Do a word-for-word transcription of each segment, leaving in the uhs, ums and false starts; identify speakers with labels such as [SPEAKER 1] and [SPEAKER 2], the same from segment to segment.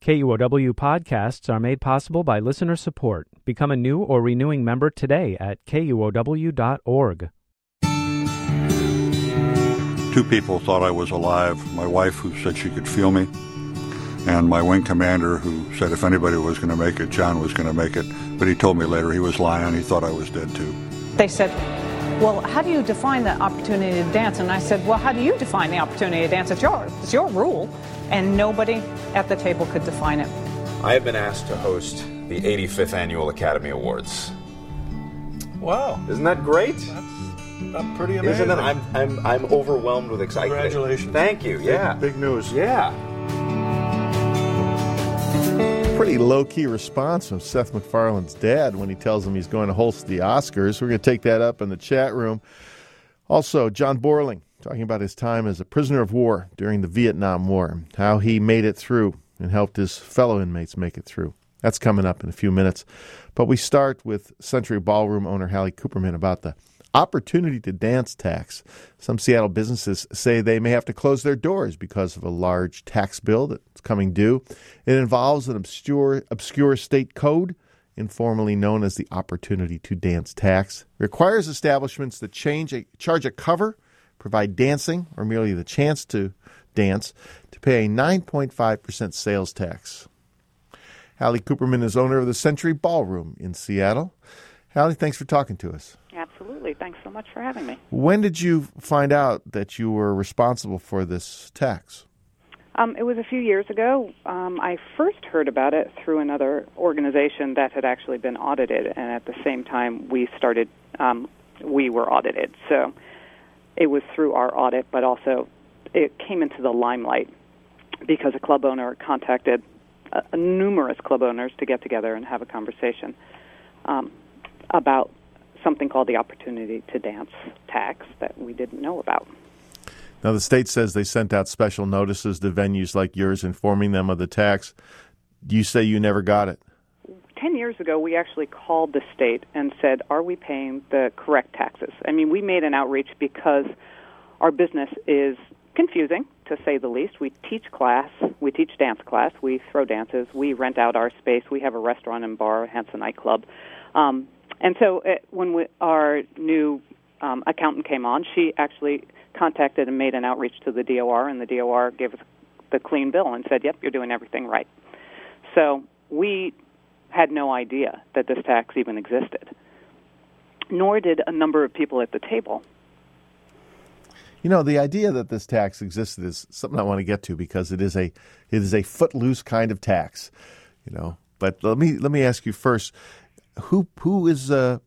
[SPEAKER 1] K U O W podcasts are made possible by listener support. Become a new or renewing member today at K U O W dot org.
[SPEAKER 2] Two people thought I was alive. My wife, who said she could feel me, and my wing commander, who said if anybody was going to make it, John was going to make it. But he told me later he was lying. He thought I was dead, too.
[SPEAKER 3] They said, well, how do you define the opportunity to dance? And I said, well, how do you define the opportunity to dance? It's yours. It's your rule. And nobody at the table could define it.
[SPEAKER 4] I have been asked to host the eighty-fifth Annual Academy Awards.
[SPEAKER 5] Wow.
[SPEAKER 4] Isn't that great?
[SPEAKER 5] That's, that's pretty amazing.
[SPEAKER 4] Isn't it? I'm, I'm, I'm overwhelmed with excitement.
[SPEAKER 5] Congratulations.
[SPEAKER 4] Thank you. Yeah.
[SPEAKER 5] Big, big news.
[SPEAKER 4] Yeah.
[SPEAKER 6] Pretty low-key response from Seth MacFarlane's dad when he tells him he's going to host the Oscars. We're going to take that up in the chat room. Also, John Borling talking about his time as a prisoner of war during the Vietnam War, how he made it through and helped his fellow inmates make it through. That's coming up in a few minutes. But we start with Century Ballroom owner Hallie Kuperman about the opportunity to dance tax. Some Seattle businesses say they may have to close their doors because of a large tax bill that's coming due. It involves an obscure, obscure state code, informally known as the opportunity to dance tax. It requires establishments that change a, charge a cover, provide dancing, or merely the chance to dance, to pay a nine point five percent sales tax. Hallie Kuperman is owner of the Century Ballroom in Seattle. Hallie, thanks for talking to us.
[SPEAKER 7] Absolutely. Thanks so much for having me.
[SPEAKER 6] When did you find out that you were responsible for this tax?
[SPEAKER 7] Um, it was a few years ago. Um, I first heard about it through another organization that had actually been audited, and at the same time we started, um, we were audited. So it was through our audit, but also it came into the limelight because a club owner contacted uh, numerous club owners to get together and have a conversation um, about something called the Opportunity to Dance tax that we didn't know about.
[SPEAKER 6] Now, the state says they sent out special notices to venues like yours informing them of the tax. You say you never got it.
[SPEAKER 7] Ten years ago, we actually called the state and said, are we paying the correct taxes? I mean, we made an outreach because our business is confusing, to say the least. We teach class, we teach dance class, we throw dances, we rent out our space, we have a restaurant and bar, hence a nightclub. Um, and so it, when we, our new um, accountant came on, she actually contacted and made an outreach to the D O R, and the D O R gave us the clean bill and said, yep, you're doing everything right. So we had no idea that this tax even existed, nor did a number of people at the table.
[SPEAKER 6] You know, the idea that this tax existed is something I want to get to because it is a it is a footloose kind of tax, you know. But let me let me ask you first, who who is uh,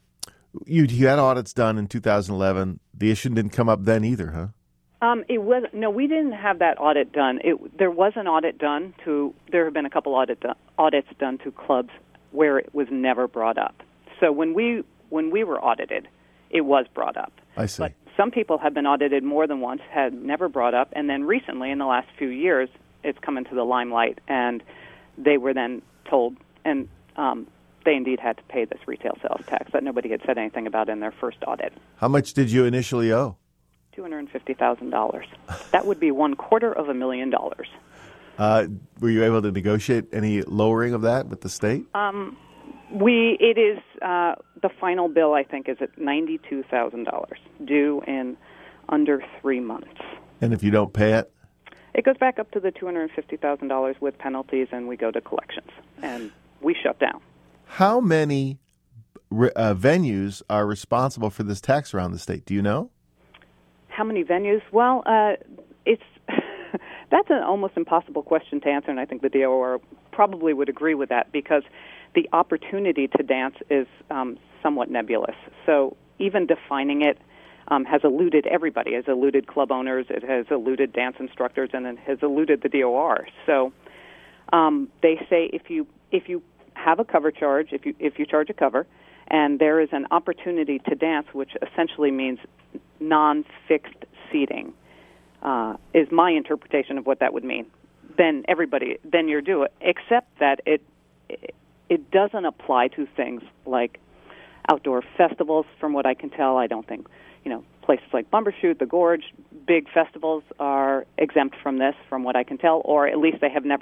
[SPEAKER 6] you you had audits done in two thousand eleven. The issue didn't come up then either, huh?
[SPEAKER 7] Um, it was no, we didn't have that audit done. It, there was an audit done to. There have been a couple audit do, audits done to clubs where it was never brought up. So when we when we were audited, it was brought up.
[SPEAKER 6] I see.
[SPEAKER 7] But some people have been audited more than once, had never brought up, and then recently, in the last few years, it's come into the limelight, and they were then told, and um, they indeed had to pay this retail sales tax that nobody had said anything about in their first audit.
[SPEAKER 6] How much did you initially owe?
[SPEAKER 7] two hundred fifty thousand dollars. That would be one quarter of a million dollars.
[SPEAKER 6] Uh, were you able to negotiate any lowering of that with the state?
[SPEAKER 7] Um, we it is uh, the final bill, I think, is at ninety-two thousand dollars, due in under three months.
[SPEAKER 6] And if you don't pay it?
[SPEAKER 7] It goes back up to the two hundred fifty thousand dollars with penalties, and we go to collections, and we shut down.
[SPEAKER 6] How many uh, venues are responsible for this tax around the state? Do you know?
[SPEAKER 7] How many venues? Well, uh, it's that's an almost impossible question to answer, and I think the D O R probably would agree with that because the opportunity to dance is um, somewhat nebulous. So even defining it um, has eluded everybody. It has eluded club owners, it has eluded dance instructors, and it has eluded the D O R. So um, they say if you if you have a cover charge, if you if you charge a cover, and there is an opportunity to dance, which essentially means non-fixed seating, uh, is my interpretation of what that would mean. Then everybody, then you're due it, except that it, it it doesn't apply to things like outdoor festivals. From what I can tell, I don't think, you know, places like Bumbershoot, the Gorge, big festivals are exempt from this, from what I can tell, or at least they have never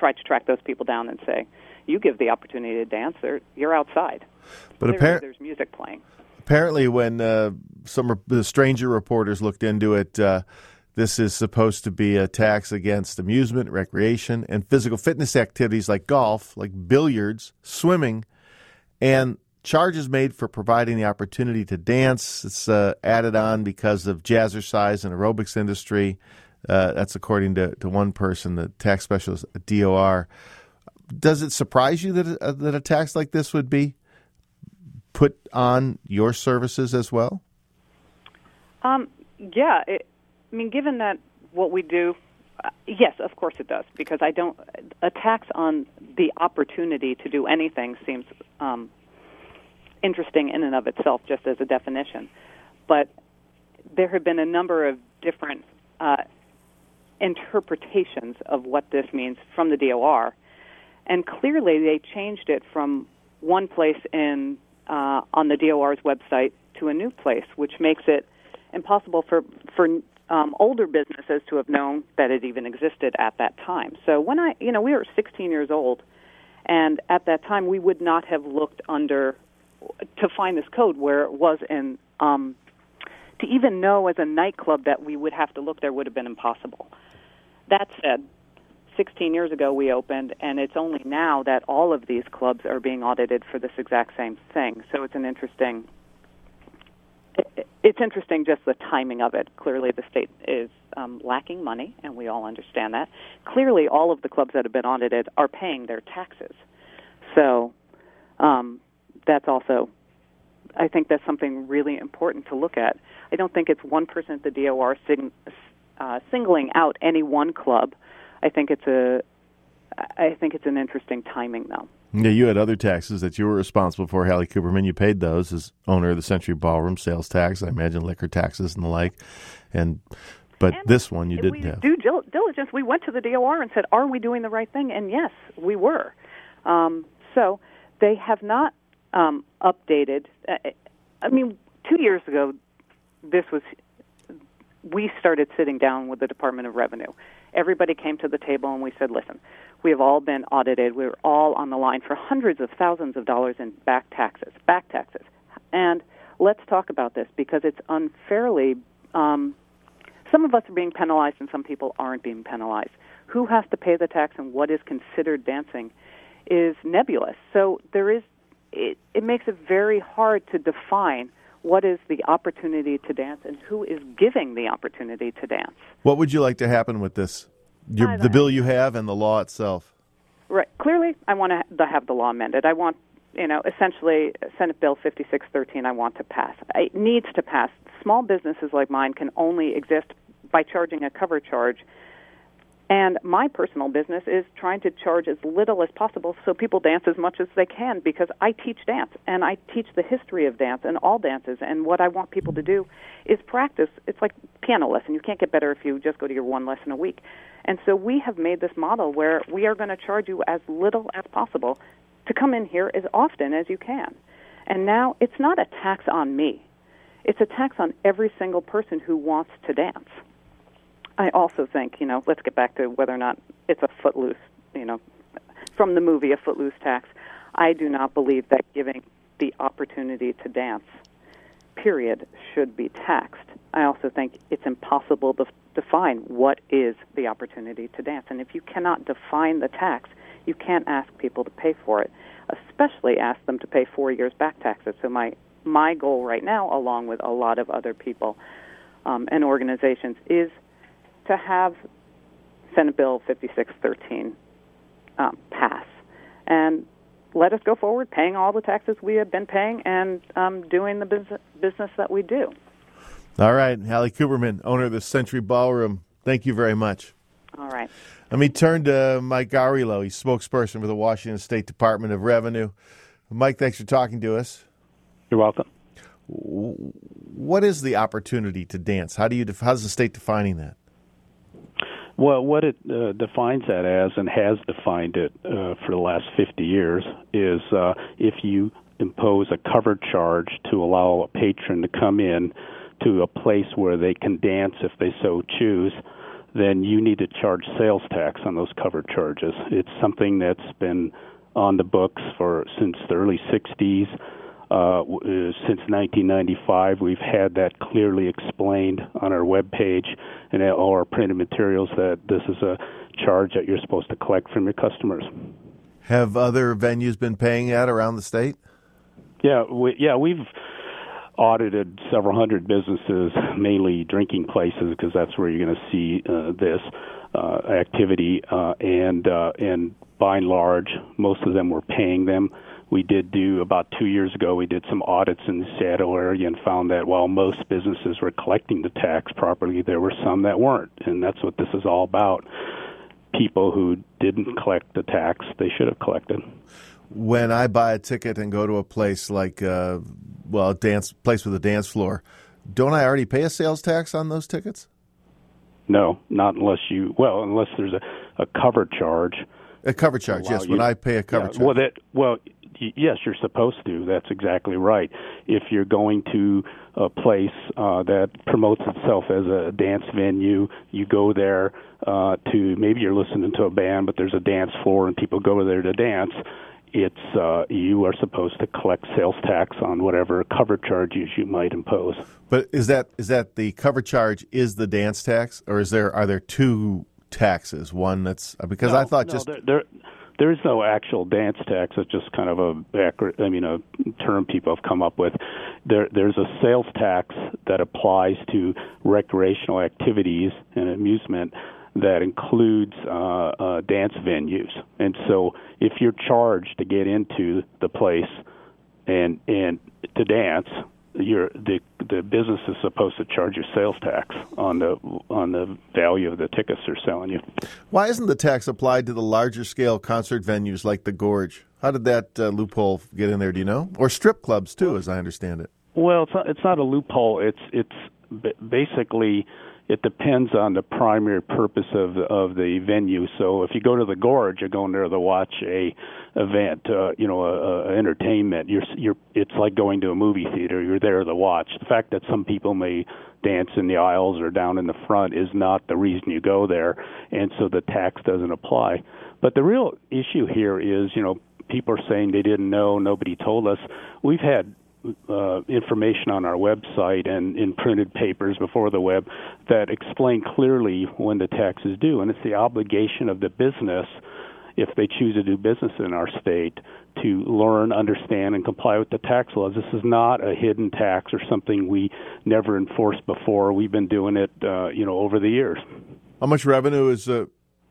[SPEAKER 7] try to track those people down and say, you give the opportunity to dance, they're, you're outside.
[SPEAKER 6] But
[SPEAKER 7] Clearly,
[SPEAKER 6] appar-
[SPEAKER 7] there's music playing.
[SPEAKER 6] Apparently, when uh, some re- the stranger reporters looked into it, uh, this is supposed to be a tax against amusement, recreation, and physical fitness activities like golf, like billiards, swimming, and charges made for providing the opportunity to dance. It's uh, added on because of jazzercise and aerobics industry. Uh, that's according to, to one person, the tax specialist at D O R. Does it surprise you that a, that a tax like this would be put on your services as well?
[SPEAKER 7] Um, yeah. It, I mean, given that what we do, uh, yes, of course it does, because I don't, a tax on the opportunity to do anything seems um, interesting in and of itself, just as a definition. But there have been a number of different uh, interpretations of what this means from the D O R, and clearly they changed it from one place in uh, on the D O R's website to a new place, which makes it impossible for for um, older businesses to have known that it even existed at that time. So when I, you know, we were sixteen years old, and at that time we would not have looked under to find this code where it was in. Um, to even know as a nightclub that we would have to look there would have been impossible. That said, sixteen years ago we opened, and it's only now that all of these clubs are being audited for this exact same thing. So it's an interesting. It's interesting just the timing of it. Clearly, the state is um, lacking money, and we all understand that. Clearly, all of the clubs that have been audited are paying their taxes. So um, that's also, I think that's something really important to look at. I don't think it's one person at the D O R sing, uh, singling out any one club. I think it's a, I think it's an interesting timing, though.
[SPEAKER 6] Yeah, you had other taxes that you were responsible for, Hallie Cooperman. You paid those as owner of the Century Ballroom, sales tax, I imagine liquor taxes and the like. And but
[SPEAKER 7] and
[SPEAKER 6] this one you didn't
[SPEAKER 7] we
[SPEAKER 6] have.
[SPEAKER 7] Due diligence. We went to the D O R and said, "Are we doing the right thing?" And yes, we were. Um, so they have not um, updated. Uh, I mean, two years ago, this was. We started sitting down with the Department of Revenue. Everybody came to the table and we said, listen, we have all been audited. We were all on the line for hundreds of thousands of dollars in back taxes, back taxes. And let's talk about this because it's unfairly, um, some of us are being penalized and some people aren't being penalized. Who has to pay the tax and what is considered dancing is nebulous. So there is, it, it makes it very hard to define what is the opportunity to dance and who is giving the opportunity to dance.
[SPEAKER 6] What would you like to happen with this, Your, the bill you have and the law itself?
[SPEAKER 7] Right. Clearly, I want to have the law amended. I want, you know, essentially Senate Bill fifty-six thirteen I want to pass. It needs to pass. Small businesses like mine can only exist by charging a cover charge. And my personal business is trying to charge as little as possible so people dance as much as they can because I teach dance, and I teach the history of dance and all dances, and what I want people to do is practice. It's like piano lesson. You can't get better if you just go to your one lesson a week. And so we have made this model where we are going to charge you as little as possible to come in here as often as you can. And now it's not a tax on me. It's a tax on every single person who wants to dance. I also think, you know, let's get back to whether or not it's a footloose, you know, from the movie A Footloose Tax. I do not believe that giving the opportunity to dance, period, should be taxed. I also think it's impossible to define what is the opportunity to dance. And if you cannot define the tax, you can't ask people to pay for it, especially ask them to pay four years back taxes. So my, my goal right now, along with a lot of other people um, and organizations, is to have Senate Bill fifty-six thirteen um, pass and let us go forward paying all the taxes we have been paying and um, doing the business, business that we do.
[SPEAKER 6] All right. Hallie Cooperman, owner of the Century Ballroom, thank you very much.
[SPEAKER 7] All right.
[SPEAKER 6] Let me turn to Mike Garilo. He's spokesperson for the Washington State Department of Revenue. Mike, thanks for talking to us.
[SPEAKER 8] You're welcome.
[SPEAKER 6] What is the opportunity to dance? How do you? How's the state defining that?
[SPEAKER 8] Well, what it uh, defines that as, and has defined it uh, for the last fifty years, is uh, if you impose a covered charge to allow a patron to come in to a place where they can dance if they so choose, then you need to charge sales tax on those covered charges. It's something that's been on the books for since the early sixties. Uh, since nineteen ninety-five, we've had that clearly explained on our webpage and all our printed materials that this is a charge that you're supposed to collect from your customers.
[SPEAKER 6] Have other venues been paying that around the state?
[SPEAKER 8] Yeah, we, yeah, we've audited several hundred businesses, mainly drinking places, because that's where you're going to see uh, this uh, activity, uh, and uh, and by and large, most of them were paying them. We did do, about two years ago, we did some audits in the Seattle area and found that while most businesses were collecting the tax properly, there were some that weren't, and that's what this is all about. People who didn't collect the tax they should have collected.
[SPEAKER 6] When I buy a ticket and go to a place like, uh, well, a dance place with a dance floor, don't I already pay a sales tax on those tickets?
[SPEAKER 8] No, not unless you, well, unless there's a, a cover charge.
[SPEAKER 6] A cover charge, yes, you, when I pay a cover
[SPEAKER 8] yeah,
[SPEAKER 6] charge.
[SPEAKER 8] Well, that, well, yes, you're supposed to. That's exactly right. If you're going to a place uh, that promotes itself as a dance venue, you go there uh, to, maybe you're listening to a band, but there's a dance floor and people go there to dance. It's uh, you are supposed to collect sales tax on whatever cover charges you might impose.
[SPEAKER 6] But is that is that the cover charge is the dance tax, or is there are there two taxes? One that's because
[SPEAKER 8] no,
[SPEAKER 6] I thought
[SPEAKER 8] no,
[SPEAKER 6] just
[SPEAKER 8] there, there there is no actual dance tax. It's just kind of a I mean a term people have come up with. There there's a sales tax that applies to recreational activities and amusement that includes uh, uh, dance venues. And so if you're charged to get into the place and and to dance, you're, the the business is supposed to charge you sales tax on the on the value of the tickets they're selling you.
[SPEAKER 6] Why isn't the tax applied to the larger scale concert venues like the Gorge? How did that uh, loophole get in there, do you know? Or strip clubs, too, as I understand it.
[SPEAKER 8] Well, it's not, it's not a loophole. It's it's basically... It depends on the primary purpose of the, of the venue. So if you go to the Gorge, you're going there to watch a event, uh, you know, a, a entertainment. You're you're it's like going to a movie theater. You're there to watch. The fact that some people may dance in the aisles or down in the front is not the reason you go there, and so the tax doesn't apply. But the real issue here is, you know, people are saying they didn't know, nobody told us. We've had Uh, information on our website and in printed papers before the web that explain clearly when the tax is due, and it's the obligation of the business, if they choose to do business in our state, to learn, understand, and comply with the tax laws. This is not a hidden tax or something we never enforced before. We've been doing it, uh, you know, over the years.
[SPEAKER 6] How much revenue is uh,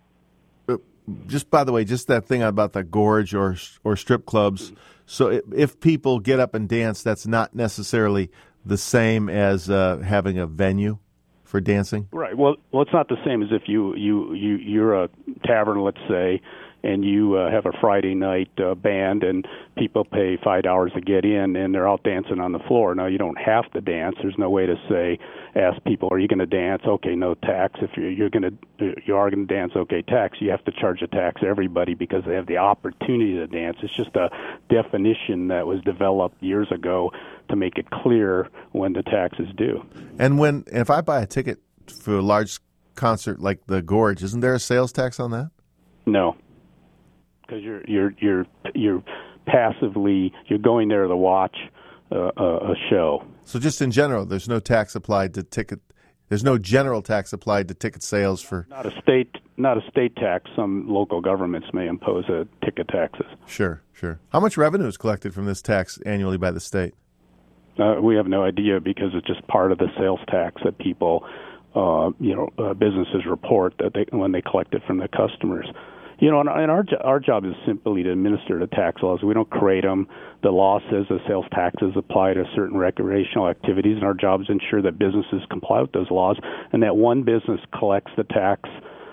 [SPEAKER 6] just by the way, just that thing about the Gorge or or strip clubs? So if people get up and dance, that's not necessarily the same as uh, having a venue for dancing?
[SPEAKER 8] Right. Well, well, it's not the same as if you, you, you, you're a tavern, let's say, and you uh, have a Friday night uh, band and people pay five dollars to get in and they're out dancing on the floor. Now, you don't have to dance. There's no way to say, ask people, are you going to dance? Okay, no tax. If you're, you're going to, you are going to dance, okay, tax. You have to charge a tax to everybody because they have the opportunity to dance. It's just a definition that was developed years ago to make it clear when the tax is due.
[SPEAKER 6] And when, if I buy a ticket for a large concert like the Gorge, isn't there a sales tax on that?
[SPEAKER 8] No. Because you're you're you're you're passively you're going there to watch uh, a, a show.
[SPEAKER 6] So just in general, there's no tax applied to ticket. There's no general tax applied to ticket sales for
[SPEAKER 8] not a state not a state tax. Some local governments may impose a ticket taxes.
[SPEAKER 6] Sure, sure. How much revenue is collected from this tax annually by the state?
[SPEAKER 8] Uh, we have no idea because it's just part of the sales tax that people, uh, you know, uh, businesses report that they when they collect it from their customers. You know, and our our job is simply to administer the tax laws. We don't create them. The law says that sales taxes apply to certain recreational activities, and our job is to ensure that businesses comply with those laws, and that one business collects the tax.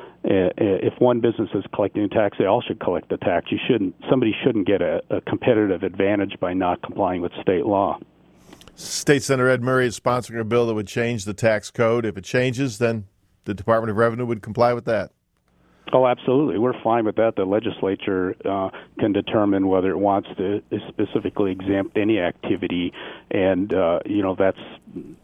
[SPEAKER 8] If one business is collecting a tax, they all should collect the tax. You shouldn't. Somebody shouldn't get a, a competitive advantage by not complying with state law.
[SPEAKER 6] State Senator Ed Murray is sponsoring a bill that would change the tax code. If it changes, then the Department of Revenue would comply with that.
[SPEAKER 8] Oh, absolutely. We're fine with that. The legislature uh, can determine whether it wants to specifically exempt any activity, and uh, you know that's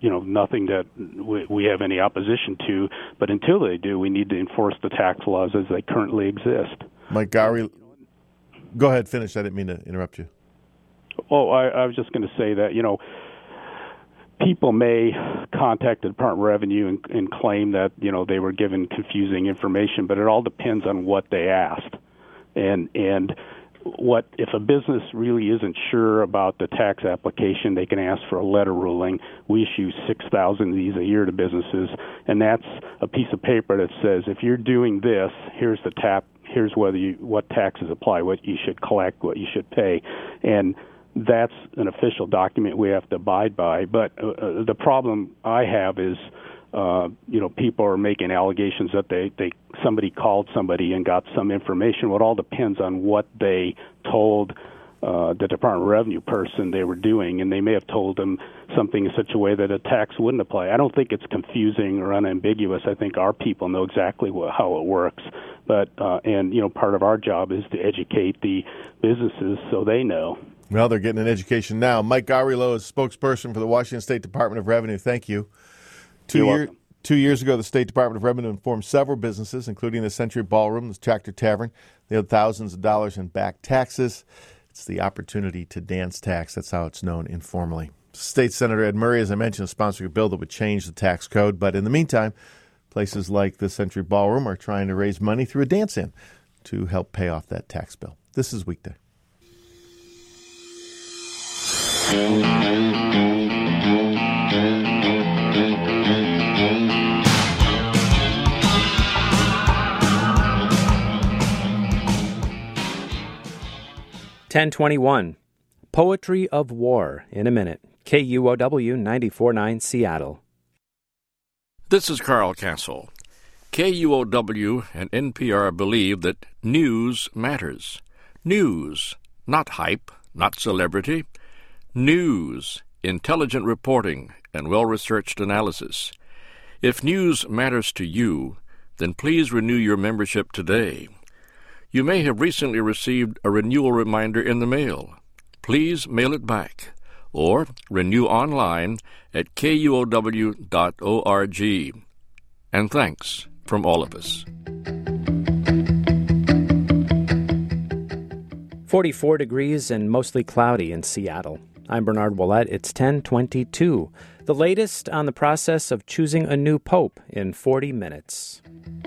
[SPEAKER 8] you know, nothing that we, we have any opposition to. But until they do, we need to enforce the tax laws as they currently exist.
[SPEAKER 6] Mike Gowrie, go ahead, finish. I didn't mean to interrupt you.
[SPEAKER 8] Oh, I, I was just going to say that, you know, people may contact the Department of Revenue and, and claim that, you know, they were given confusing information, but it all depends on what they asked. And and what if a business really isn't sure about the tax application, they can ask for a letter ruling. We issue six thousand of these a year to businesses, and that's a piece of paper that says if you're doing this, here's the tap, here's whether you, what taxes apply, what you should collect, what you should pay. And that's an official document we have to abide by. But uh, the problem I have is, uh, you know, people are making allegations that they, they somebody called somebody and got some information. Well, it all depends on what they told uh, the Department of Revenue person they were doing, and they may have told them something in such a way that a tax wouldn't apply. I don't think it's confusing or unambiguous. I think our people know exactly what, how it works. But uh, and you know, part of our job is to educate the businesses so they know.
[SPEAKER 6] Well, they're getting an education now. Mike Gowrie is spokesperson for the Washington State Department of Revenue. Thank you. Two,
[SPEAKER 8] You're
[SPEAKER 6] year,
[SPEAKER 8] welcome.
[SPEAKER 6] two years ago, the State Department of Revenue informed several businesses, including the Century Ballroom, the Tractor Tavern, they owed thousands of dollars in back taxes. It's the opportunity to dance tax. That's how it's known informally. State Senator Ed Murray, as I mentioned, is sponsoring a bill that would change the tax code. But in the meantime, places like the Century Ballroom are trying to raise money through a dance-in to help pay off that tax bill. This is Weekday.
[SPEAKER 1] ten twenty-one. Poetry of War in a minute. K U O W ninety-four point nine Seattle.
[SPEAKER 9] This is Carl Castle. K U O W and N P R believe that news matters. News, not hype, not celebrity. News, intelligent reporting, and well-researched analysis. If news matters to you, then please renew your membership today. You may have recently received a renewal reminder in the mail. Please mail it back, or renew online at K U O W dot org. And thanks from all of us.
[SPEAKER 1] forty-four degrees and mostly cloudy in Seattle. I'm Bernard Ouellette. It's ten twenty-two. The latest on the process of choosing a new pope in forty minutes.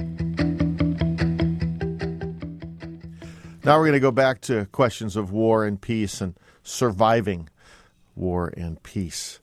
[SPEAKER 6] Now we're going to go back to questions of war and peace and surviving war and peace.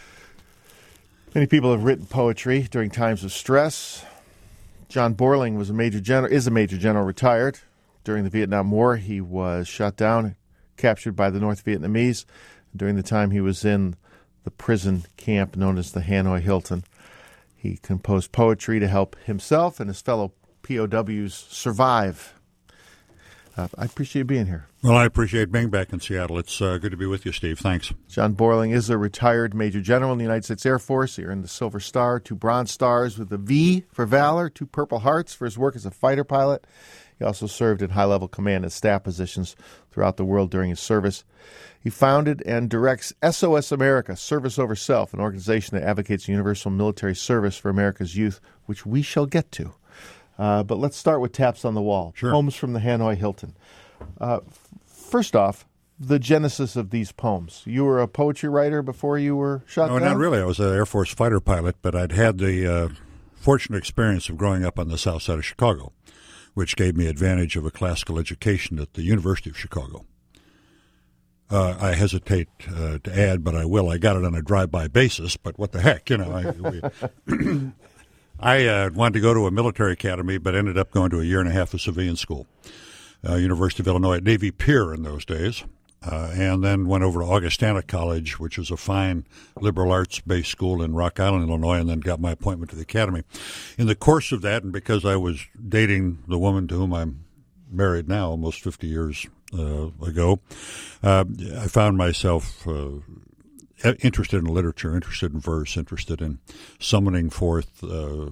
[SPEAKER 6] Many people have written poetry during times of stress. John Borling was a major general, is a major general, retired. During the Vietnam War, he was shot down, captured by the North Vietnamese. During the time he was in the prison camp known as the Hanoi Hilton, he composed poetry to help himself and his fellow P O Ws survive. Uh, I appreciate you being here.
[SPEAKER 10] Well, I appreciate being back in Seattle. It's uh, good to be with you, Steve. Thanks.
[SPEAKER 6] John Borling is a retired Major General in the United States Air Force. He earned the Silver Star, two Bronze Stars with a V for Valor, two Purple Hearts for his work as a fighter pilot. He also served in high-level command and staff positions throughout the world during his service. He founded and directs S O S America, Service Over Self, an organization that advocates universal military service for America's youth, which we shall get to. Uh, but let's start with Taps on the Wall,
[SPEAKER 10] sure.
[SPEAKER 6] Poems from the Hanoi Hilton. Uh, first off, the genesis of these poems. You were a poetry writer before you were shot
[SPEAKER 10] no,
[SPEAKER 6] down?
[SPEAKER 10] Not really. I was an Air Force fighter pilot, but I'd had the uh, fortunate experience of growing up on the south side of Chicago, which gave me advantage of a classical education at the University of Chicago. Uh, I hesitate uh, to add, but I will. I got it on a drive-by basis, but what the heck, you know. I, we, I uh, wanted to go to a military academy, but ended up going to a year and a half of civilian school, uh, University of Illinois at Navy Pier in those days, uh, and then went over to Augustana College, which is a fine liberal arts-based school in Rock Island, Illinois, and then got my appointment to the academy. In the course of that, and because I was dating the woman to whom I'm married now, almost fifty years uh, ago, uh, I found myself uh, interested in literature, interested in verse, interested in summoning forth uh,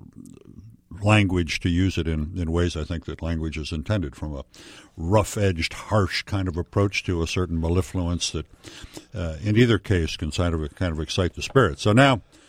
[SPEAKER 10] language to use it in, in ways I think that language is intended, from a rough-edged, harsh kind of approach to a certain mellifluence that, uh, in either case, can kind of kind of excite the spirit. So now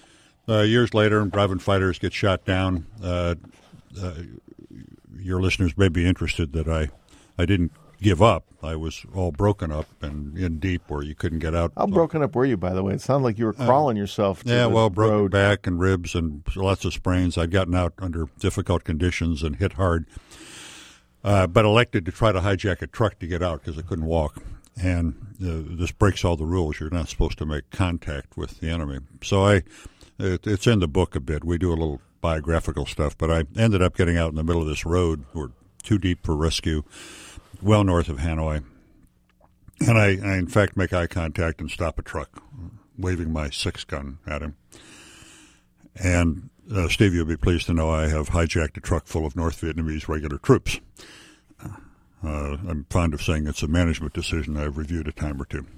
[SPEAKER 10] Uh, years later, private fighters get shot down. Uh, uh, your listeners may be interested that I, I didn't give up. I was all broken up and in deep where you couldn't get out.
[SPEAKER 6] How broken up were you, by the way? It sounded like you were crawling uh, yourself to
[SPEAKER 10] Yeah,
[SPEAKER 6] the
[SPEAKER 10] well, broken
[SPEAKER 6] road.
[SPEAKER 10] back and ribs and lots of sprains. I'd gotten out under difficult conditions and hit hard, uh, but elected to try to hijack a truck to get out because I couldn't walk. And uh, this breaks all the rules. You're not supposed to make contact with the enemy. So I, it, it's in the book a bit. We do a little biographical stuff, but I ended up getting out in the middle of this road. We're too deep for rescue, well north of Hanoi. And I, I, in fact, make eye contact and stop a truck, waving my six gun at him. And uh, Steve, you'll be pleased to know I have hijacked a truck full of North Vietnamese regular troops. Uh, I'm fond of saying it's a management decision I've reviewed a time or two.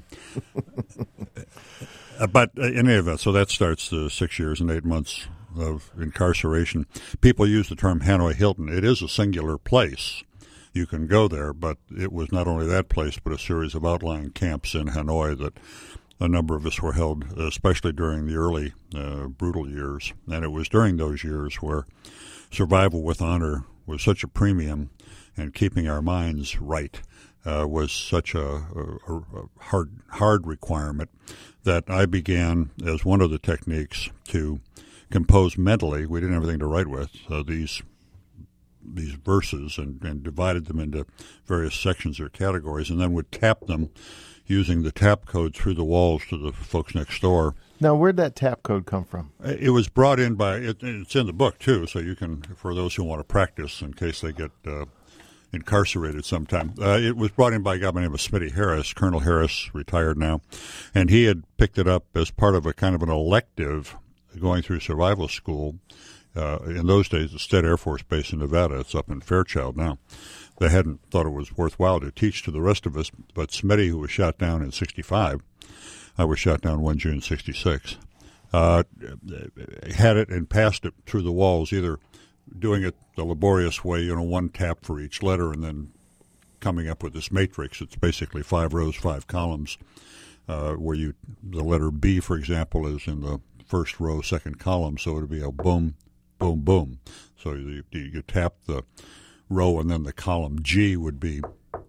[SPEAKER 10] uh, but uh, in any event, so that starts the six years and eight months of incarceration. People use the term Hanoi Hilton. It is a singular place. You can go there, but it was not only that place, but a series of outlying camps in Hanoi that a number of us were held, especially during the early uh, brutal years. And it was during those years where survival with honor was such a premium, and keeping our minds right uh, was such a, a, a hard hard requirement that I began as one of the techniques to compose mentally. We didn't have anything to write with, so these these verses and, and divided them into various sections or categories, and then would tap them using the tap code through the walls to the folks next door.
[SPEAKER 6] Now, where'd that tap code come from?
[SPEAKER 10] It was brought in by, it, it's in the book, too, so you can, for those who want to practice in case they get uh, incarcerated sometime. Uh, it was brought in by a guy by the name of Smitty Harris. Colonel Harris, retired now, and he had picked it up as part of a kind of an elective going through survival school. Uh, in those days, the Stead Air Force Base in Nevada, it's up in Fairchild now. They hadn't thought it was worthwhile to teach to the rest of us, but Smitty, who was shot down in sixty-five, I was shot down one June sixty-six, uh, had it and passed it through the walls, either doing it the laborious way, you know, one tap for each letter, and then coming up with this matrix. It's basically five rows, five columns, uh, where you the letter B, for example, is in the first row, second column, so it would be a boom, boom, boom. So you, you tap the row, and then the column G would be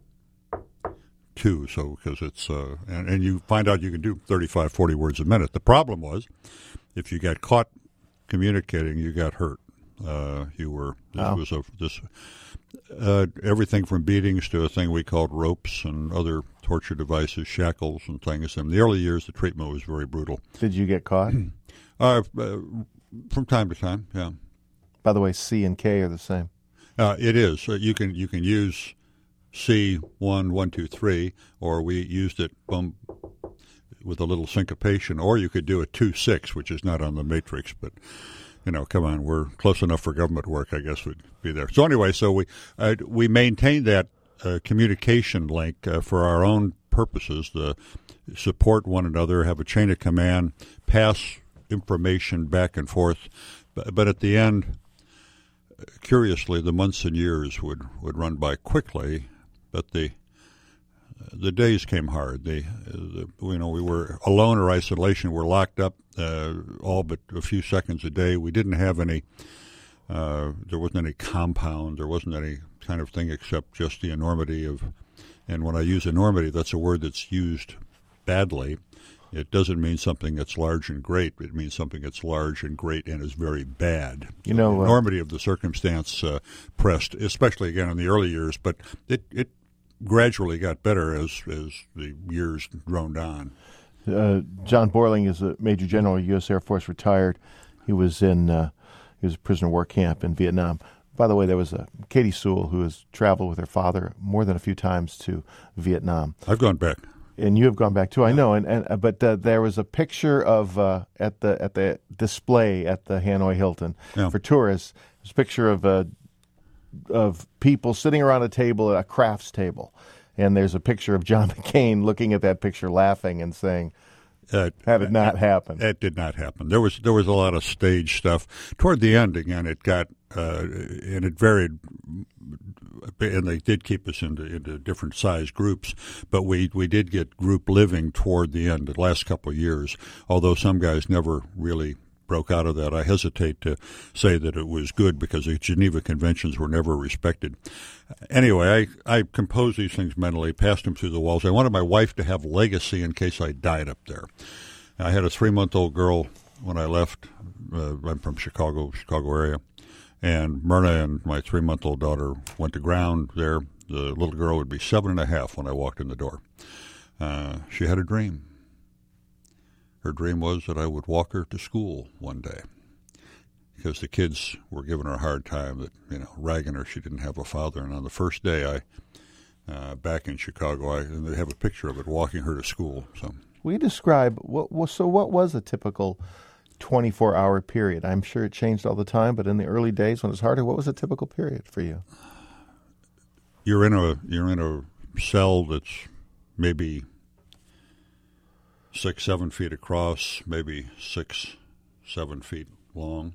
[SPEAKER 10] two, so because it's uh, and, and you find out you can do thirty-five, forty words a minute. The problem was, if you got caught communicating, you got hurt. Uh, you were this
[SPEAKER 6] wow.
[SPEAKER 10] was a this uh, everything from beatings to a thing we called ropes and other torture devices, shackles and things. In the early years, the treatment was very brutal.
[SPEAKER 6] Did you get caught?
[SPEAKER 10] uh, uh, from time to time, yeah.
[SPEAKER 6] By the way, C and K are the same.
[SPEAKER 10] Uh, it is. Uh, you can you can use C one, one, two, three, or we used it boom, with a little syncopation, or you could do a two six, which is not on the matrix, but you know, come on, we're close enough for government work, I guess we'd be there. So anyway, so we uh, we maintained that uh, communication link uh, for our own purposes, to support one another, have a chain of command, pass information back and forth, but, but at the end, curiously, the months and years would, would run by quickly, but the the days came hard. The, the you know we were alone or isolation. We're locked up uh, all but a few seconds a day. We didn't have any. Uh, there wasn't any compound. There wasn't any kind of thing except just the enormity of. And when I use enormity, that's a word that's used badly. It doesn't mean something that's large and great. It means something that's large and great and is very bad.
[SPEAKER 6] You know,
[SPEAKER 10] the enormity uh, of the circumstance uh, pressed, especially again in the early years, but it, it gradually got better as as the years droned on.
[SPEAKER 6] Uh, John Borling is a Major General, U S Air Force, retired. He was in uh, he was a prisoner of war camp in Vietnam. By the way, there was a Katie Sewell who has traveled with her father more than a few times to Vietnam.
[SPEAKER 10] I've gone back.
[SPEAKER 6] And you have gone back too, I know. And, and but uh, there was a picture of uh, at the at the display at the Hanoi Hilton
[SPEAKER 10] yeah.
[SPEAKER 6] for tourists. There's a picture of uh, of people sitting around a table, a crafts table, and there's a picture of John McCain looking at that picture, laughing and saying,
[SPEAKER 10] Uh,
[SPEAKER 6] Had it not happened.
[SPEAKER 10] It did not happen. There was there was a lot of stage stuff. Toward the end, again, it got, uh, and it varied, and they did keep us into, into different size groups, but we, we did get group living toward the end, the last couple of years, although some guys never really broke out of that. I hesitate to say that it was good because the Geneva Conventions were never respected. Anyway, I, I composed these things mentally, passed them through the walls. I wanted my wife to have legacy in case I died up there. I had a three-month-old girl when I left. Uh, I'm from Chicago, Chicago area. And Myrna and my three-month-old daughter went to ground there. The little girl would be seven and a half when I walked in the door. Uh, she had a dream. Her dream was that I would walk her to school one day because the kids were giving her a hard time, that, you know, ragging her she didn't have a father. And on the first day, I, uh, back in Chicago, I and they have a picture of it, walking her to school. So,
[SPEAKER 6] will you describe what? So, what was a typical twenty-four hour period? I'm sure it changed all the time, but in the early days when it was harder, what was a typical period for you?
[SPEAKER 10] You're in a you're in a cell that's maybe six, seven feet across, maybe six, seven feet long.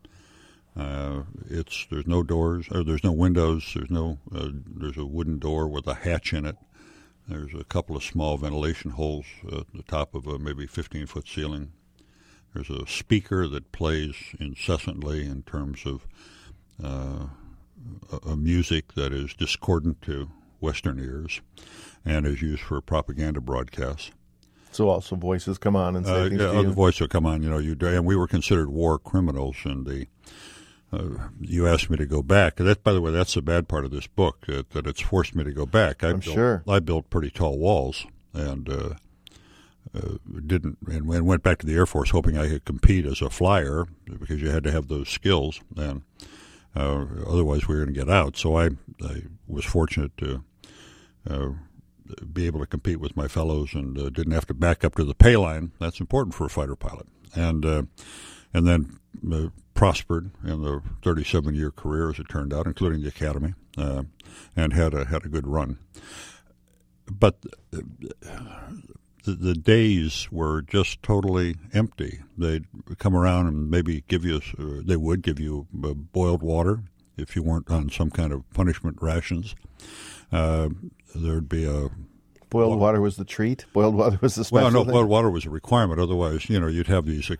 [SPEAKER 10] Uh, it's there's no doors, or there's no windows. There's no uh, there's a wooden door with a hatch in it. There's a couple of small ventilation holes at the top of a maybe fifteen foot ceiling. There's a speaker that plays incessantly in terms of uh, a, a music that is discordant to Western ears and is used for propaganda broadcasts.
[SPEAKER 6] So also voices come on and say
[SPEAKER 10] uh,
[SPEAKER 6] things
[SPEAKER 10] yeah,
[SPEAKER 6] to you?
[SPEAKER 10] The voice will come on, you know, you and we were considered war criminals, and the uh, you asked me to go back. That, by the way, that's the bad part of this book, that, that it's forced me to go back. I
[SPEAKER 6] I'm
[SPEAKER 10] built,
[SPEAKER 6] sure.
[SPEAKER 10] I built pretty tall walls and uh, uh, didn't, and went back to the Air Force hoping I could compete as a flyer because you had to have those skills, and uh, otherwise we were going to get out. So I, I was fortunate to uh, be able to compete with my fellows and uh, didn't have to back up to the pay line. That's important for a fighter pilot. And uh, and then uh, prospered in the thirty-seven year career, as it turned out, including the academy, uh, and had a had a good run. But the, the days were just totally empty. They'd come around and maybe give you, uh, they would give you uh, boiled water if you weren't on some kind of punishment rations. Uh, there'd be a
[SPEAKER 6] boiled water, water was the treat. Boiled water was the special
[SPEAKER 10] well, no,
[SPEAKER 6] thing?
[SPEAKER 10] boiled water was a requirement. Otherwise, you know, you'd have these. Uh,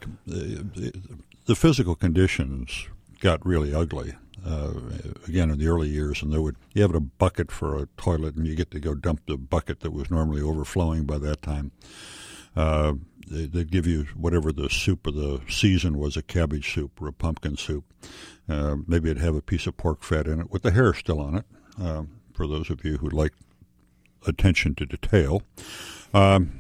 [SPEAKER 10] the physical conditions got really ugly. Uh, again, in the early years, and there would you have a bucket for a toilet, and you get to go dump the bucket that was normally overflowing by that time. Uh, they, they'd give you whatever the soup of the season was, a cabbage soup or a pumpkin soup. Uh, maybe it'd have a piece of pork fat in it with the hair still on it. Uh, for those of you who like attention to detail. Um,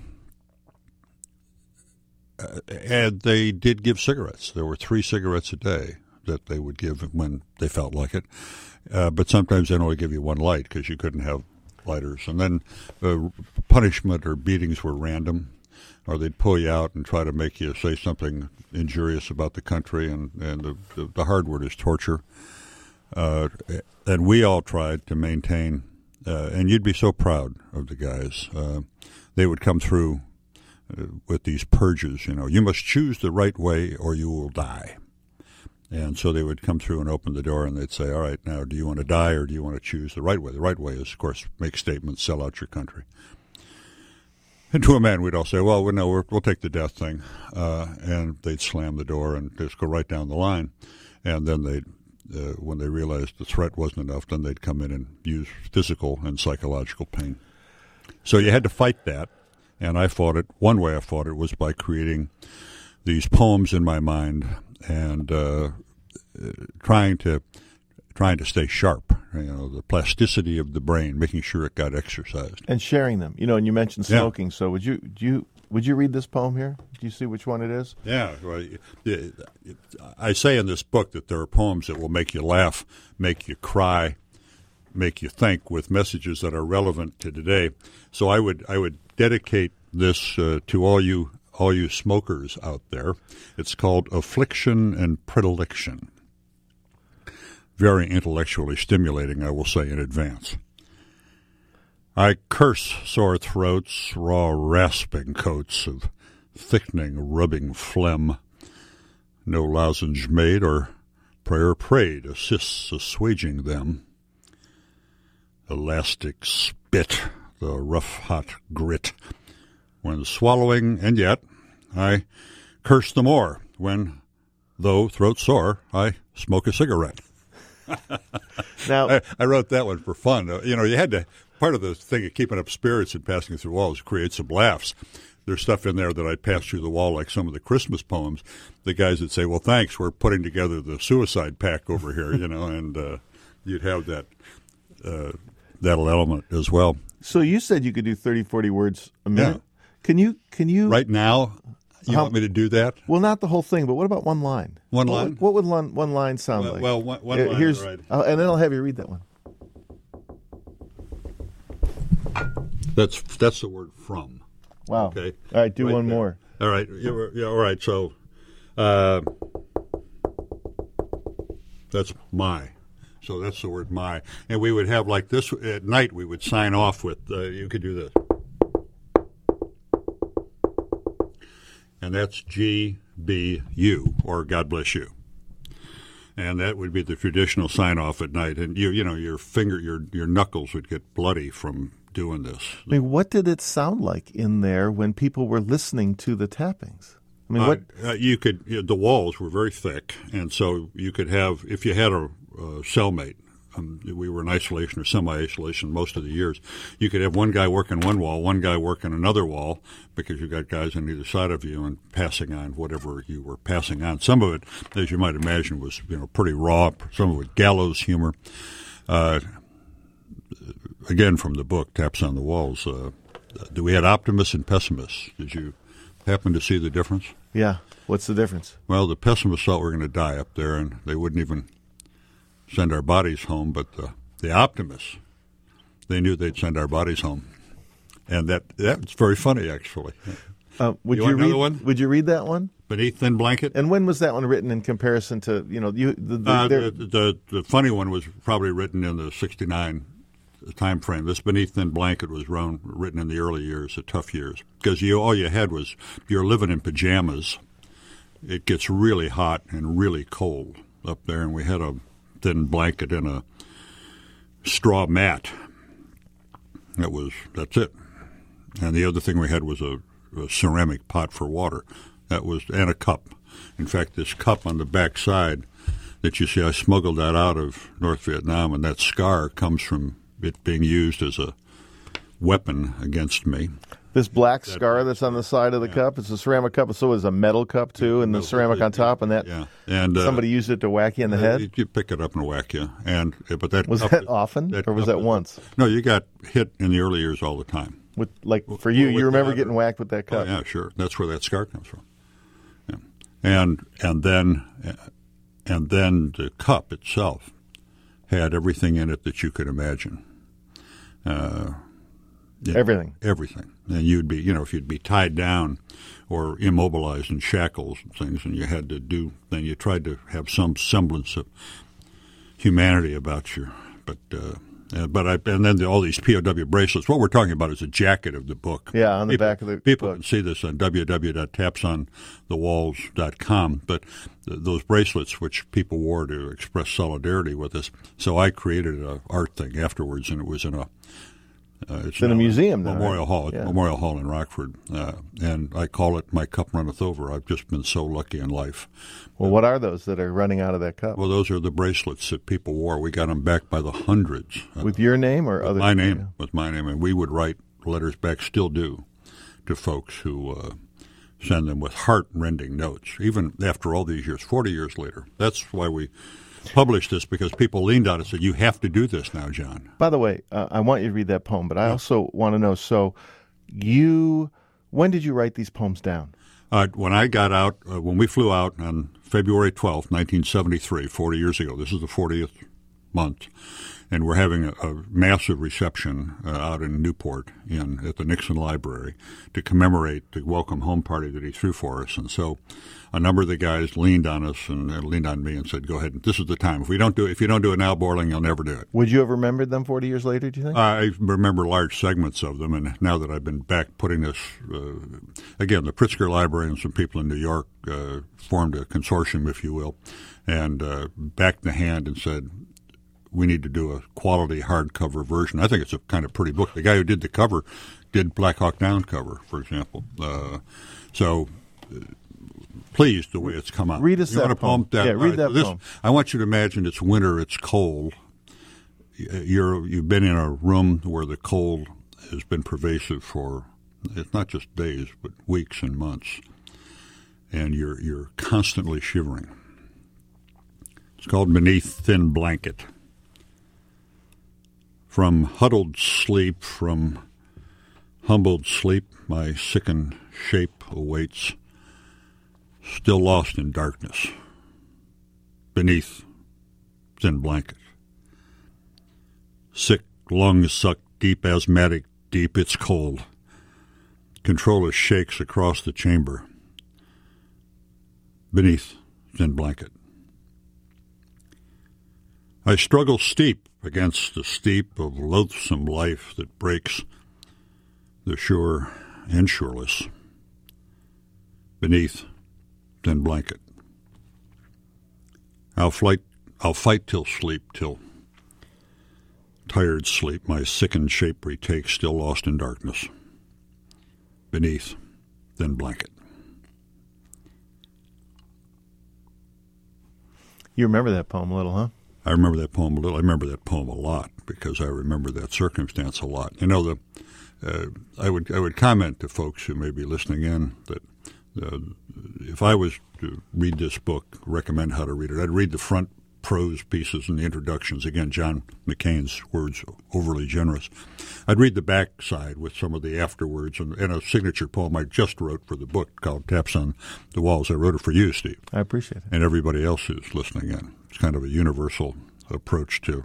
[SPEAKER 10] and they did give cigarettes. There were three cigarettes a day that they would give when they felt like it. Uh, but sometimes they'd only give you one light because you couldn't have lighters. And then uh, punishment or beatings were random, or they'd pull you out and try to make you say something injurious about the country, and, and the, the, the hard word is torture. Uh, and we all tried to maintain, uh, and you'd be so proud of the guys. Uh, they would come through uh, with these purges, you know, you must choose the right way or you will die. And so they would come through and open the door, and they'd say, all right, now, do you want to die or do you want to choose the right way? The right way is, of course, make statements, sell out your country. And to a man, we'd all say, well, no, we're, we'll take the death thing. Uh, and they'd slam the door and just go right down the line. And then they'd, uh, when they realized the threat wasn't enough, then they'd come in and use physical and psychological pain. So you had to fight that. And I fought it. One way I fought it was by creating these poems in my mind and uh, trying to trying to stay sharp, you know, the plasticity of the brain, making sure it got exercised.
[SPEAKER 6] And sharing them. You know, and you mentioned smoking, yeah. So would you do you would you read this poem here? Do you see which one it is?
[SPEAKER 10] Yeah. Well, I say in this book that there are poems that will make you laugh, make you cry, make you think, with messages that are relevant to today. So I would I would dedicate this uh, to all you all you smokers out there. It's called Affliction and Predilection. Very intellectually stimulating, I will say in advance. I curse sore throats, raw rasping coats of thickening, rubbing phlegm. No lozenge made or prayer prayed assists assuaging them. Elastic spit, the rough hot grit, when swallowing, and yet I curse the more when though throat sore, I smoke a cigarette.
[SPEAKER 6] Now,
[SPEAKER 10] I, I wrote that one for fun. Uh, you know, you had to, part of the thing of keeping up spirits and passing through walls, create some laughs. There's stuff in there that I pass through the wall, like some of the Christmas poems. The guys that say, well, thanks, we're putting together the suicide pack over here, you know, and uh, you'd have that uh, that element as well.
[SPEAKER 6] So you said you could do thirty, forty words a minute.
[SPEAKER 10] Yeah.
[SPEAKER 6] Can you, can you?
[SPEAKER 10] Right now, you
[SPEAKER 6] How,
[SPEAKER 10] want me to do that?
[SPEAKER 6] Well, not the whole thing, but what about one line?
[SPEAKER 10] One
[SPEAKER 6] what
[SPEAKER 10] line?
[SPEAKER 6] Would, what would one, one line sound
[SPEAKER 10] Well,
[SPEAKER 6] like?
[SPEAKER 10] well one, one
[SPEAKER 6] Uh,
[SPEAKER 10] line,
[SPEAKER 6] here's,
[SPEAKER 10] right.
[SPEAKER 6] I'll, and then I'll have you read that one.
[SPEAKER 10] That's that's the word from.
[SPEAKER 6] Wow.
[SPEAKER 10] Okay.
[SPEAKER 6] All right, do
[SPEAKER 10] Right
[SPEAKER 6] one
[SPEAKER 10] there.
[SPEAKER 6] more.
[SPEAKER 10] All right. Yeah, yeah, all right. So uh, that's my. So that's the word my. And we would have like this at night, we would sign off with, uh, you could do this. And that's G B U, or God bless you. And that would be the traditional sign off at night. And you you know, your finger, your your knuckles would get bloody from doing this.
[SPEAKER 6] I mean, what did it sound like in there when people were listening to the tappings? I mean, what?
[SPEAKER 10] Uh, uh, you could, you know, the walls were very thick, and so you could have, if you had a uh, cellmate, um, we were in isolation or semi-isolation most of the years, you could have one guy working one wall, one guy working another wall, because you got guys on either side of you and passing on whatever you were passing on. Some of it, as you might imagine, was, you know, pretty raw. Some of it gallows humor. Uh, again, from the book, Taps on the Walls, uh, we had optimists and pessimists. Did you happen to see the difference?
[SPEAKER 6] Yeah. What's the difference?
[SPEAKER 10] Well, the pessimists thought we were going to die up there, and they wouldn't even send our bodies home. But the, the optimists, they knew they'd send our bodies home, and that that's very funny, actually.
[SPEAKER 6] Uh, would
[SPEAKER 10] you,
[SPEAKER 6] you,
[SPEAKER 10] want
[SPEAKER 6] read?
[SPEAKER 10] another one?
[SPEAKER 6] Would you read that one?
[SPEAKER 10] Beneath Thin Blanket.
[SPEAKER 6] And when was that one written in comparison to, you know, you? The, the,
[SPEAKER 10] Uh, the, the the funny one was probably written in the sixty-nine time frame. This Beneath Thin Blanket was run, written in the early years, the tough years, because you all you had was you're living in pajamas. It gets really hot and really cold up there, and we had a thin blanket and a straw mat. That was that's it. And the other thing we had was a, a ceramic pot for water. That was and a cup. In fact, this cup on the back side that you see, I smuggled that out of North Vietnam, and that scar comes from it being used as a weapon against me.
[SPEAKER 6] This black
[SPEAKER 10] That-
[SPEAKER 6] scar that's on the side of the
[SPEAKER 10] yeah.
[SPEAKER 6] cup, it's a ceramic cup, so it's a metal cup too, and the
[SPEAKER 10] Metal
[SPEAKER 6] ceramic
[SPEAKER 10] cup,
[SPEAKER 6] on top, and that
[SPEAKER 10] yeah. And uh,
[SPEAKER 6] somebody used it to whack you in the
[SPEAKER 10] uh,
[SPEAKER 6] head.
[SPEAKER 10] You, you pick it up and whack you, and uh, but that
[SPEAKER 6] Was
[SPEAKER 10] cup-
[SPEAKER 6] that often, or was
[SPEAKER 10] cup
[SPEAKER 6] that once?
[SPEAKER 10] No, you got hit in the early years all the time.
[SPEAKER 6] With like for you,
[SPEAKER 10] With
[SPEAKER 6] you remember
[SPEAKER 10] that-
[SPEAKER 6] getting whacked with that
[SPEAKER 10] Oh,
[SPEAKER 6] cup.
[SPEAKER 10] yeah, sure. That's where that scar comes from. Yeah. And and then and then the cup itself had everything in it that you could imagine. Uh, yeah,
[SPEAKER 6] Everything.
[SPEAKER 10] everything. And you'd be, you know, if you'd be tied down or immobilized in shackles and things, and you had to do, then you tried to have some semblance of humanity about you. But uh, uh, but I and then the, all these P O W bracelets. What we're talking about is a jacket of the book.
[SPEAKER 6] Yeah, on the
[SPEAKER 10] people,
[SPEAKER 6] back of the
[SPEAKER 10] people
[SPEAKER 6] book.
[SPEAKER 10] can see this on w w w dot taps on the walls dot com. But th- those bracelets, which people wore to express solidarity with us, so I created an art thing afterwards, and it was in a. Uh, it's
[SPEAKER 6] in a
[SPEAKER 10] now
[SPEAKER 6] museum now,
[SPEAKER 10] Memorial
[SPEAKER 6] right?
[SPEAKER 10] Hall, it's
[SPEAKER 6] Yeah.
[SPEAKER 10] Memorial Hall in Rockford, uh, and I call it "My Cup Runneth Over." I've just been so lucky in life.
[SPEAKER 6] Well, what are those that are running out of that cup?
[SPEAKER 10] Well, those are the bracelets that people wore. We got them back by the hundreds. Uh,
[SPEAKER 6] With your name or other?
[SPEAKER 10] my name, with my name, and we would write letters back, still do, to folks who uh, send them with heart-rending notes, even after all these years, forty years later. That's why we published this, because people leaned on it and said, "You have to do this now, John."
[SPEAKER 6] By the way, uh, I want you to read that poem, but I also want to know. So, you, when did you write these poems down?
[SPEAKER 10] Uh, when I got out, uh, when we flew out on February twelfth, nineteen seventy-three, forty years ago, this is the fortieth month, and we're having a, a massive reception uh, out in Newport in at the Nixon Library to commemorate the welcome home party that he threw for us. And so a number of the guys leaned on us and uh, leaned on me and said, "Go ahead, this is the time. If we don't do it, if you don't do it now, Borling, you'll never do it."
[SPEAKER 6] Would you have remembered them forty years later, do you think?
[SPEAKER 10] I remember large segments of them, and now that I've been back putting this, uh, again, the Pritzker Library and some people in New York uh, formed a consortium, if you will, and uh, backed the hand and said, we need to do a quality hardcover version. I think it's a kind of pretty book. The guy who did the cover did Black Hawk Down cover, for example. Uh, so pleased the way it's come out.
[SPEAKER 6] Read us
[SPEAKER 10] you
[SPEAKER 6] that
[SPEAKER 10] want a poem?
[SPEAKER 6] poem. Yeah, read that
[SPEAKER 10] this,
[SPEAKER 6] poem.
[SPEAKER 10] I want you to imagine it's winter, it's cold. You're, you've been in a room where the cold has been pervasive for, it's not just days, but weeks and months. And you're you're constantly shivering. It's called Beneath Thin Blanket. From huddled sleep, from humbled sleep, my sickened shape awaits, still lost in darkness, beneath thin blanket. Sick, lungs sucked deep, asthmatic deep, it's cold. Controller shakes across the chamber, beneath thin blanket. I struggle steep against the steep of loathsome life that breaks the sure and sureless, beneath thin blanket. I'll fight, I'll fight till sleep, till tired sleep, my sickened shape retakes, still lost in darkness, beneath thin blanket.
[SPEAKER 6] You remember that poem a little, huh?
[SPEAKER 10] I remember that poem a little. I remember that poem a lot because I remember that circumstance a lot. You know, the uh, I would I would comment to folks who may be listening in that uh, if I was to read this book, recommend how to read it, I'd read the front prose pieces and the introductions. Again, John McCain's words, overly generous. I'd read the back side with some of the afterwords and, and a signature poem I just wrote for the book called Taps on the Walls. I wrote it for you, Steve.
[SPEAKER 6] I appreciate it.
[SPEAKER 10] And everybody else who's listening in. It's kind of a universal approach to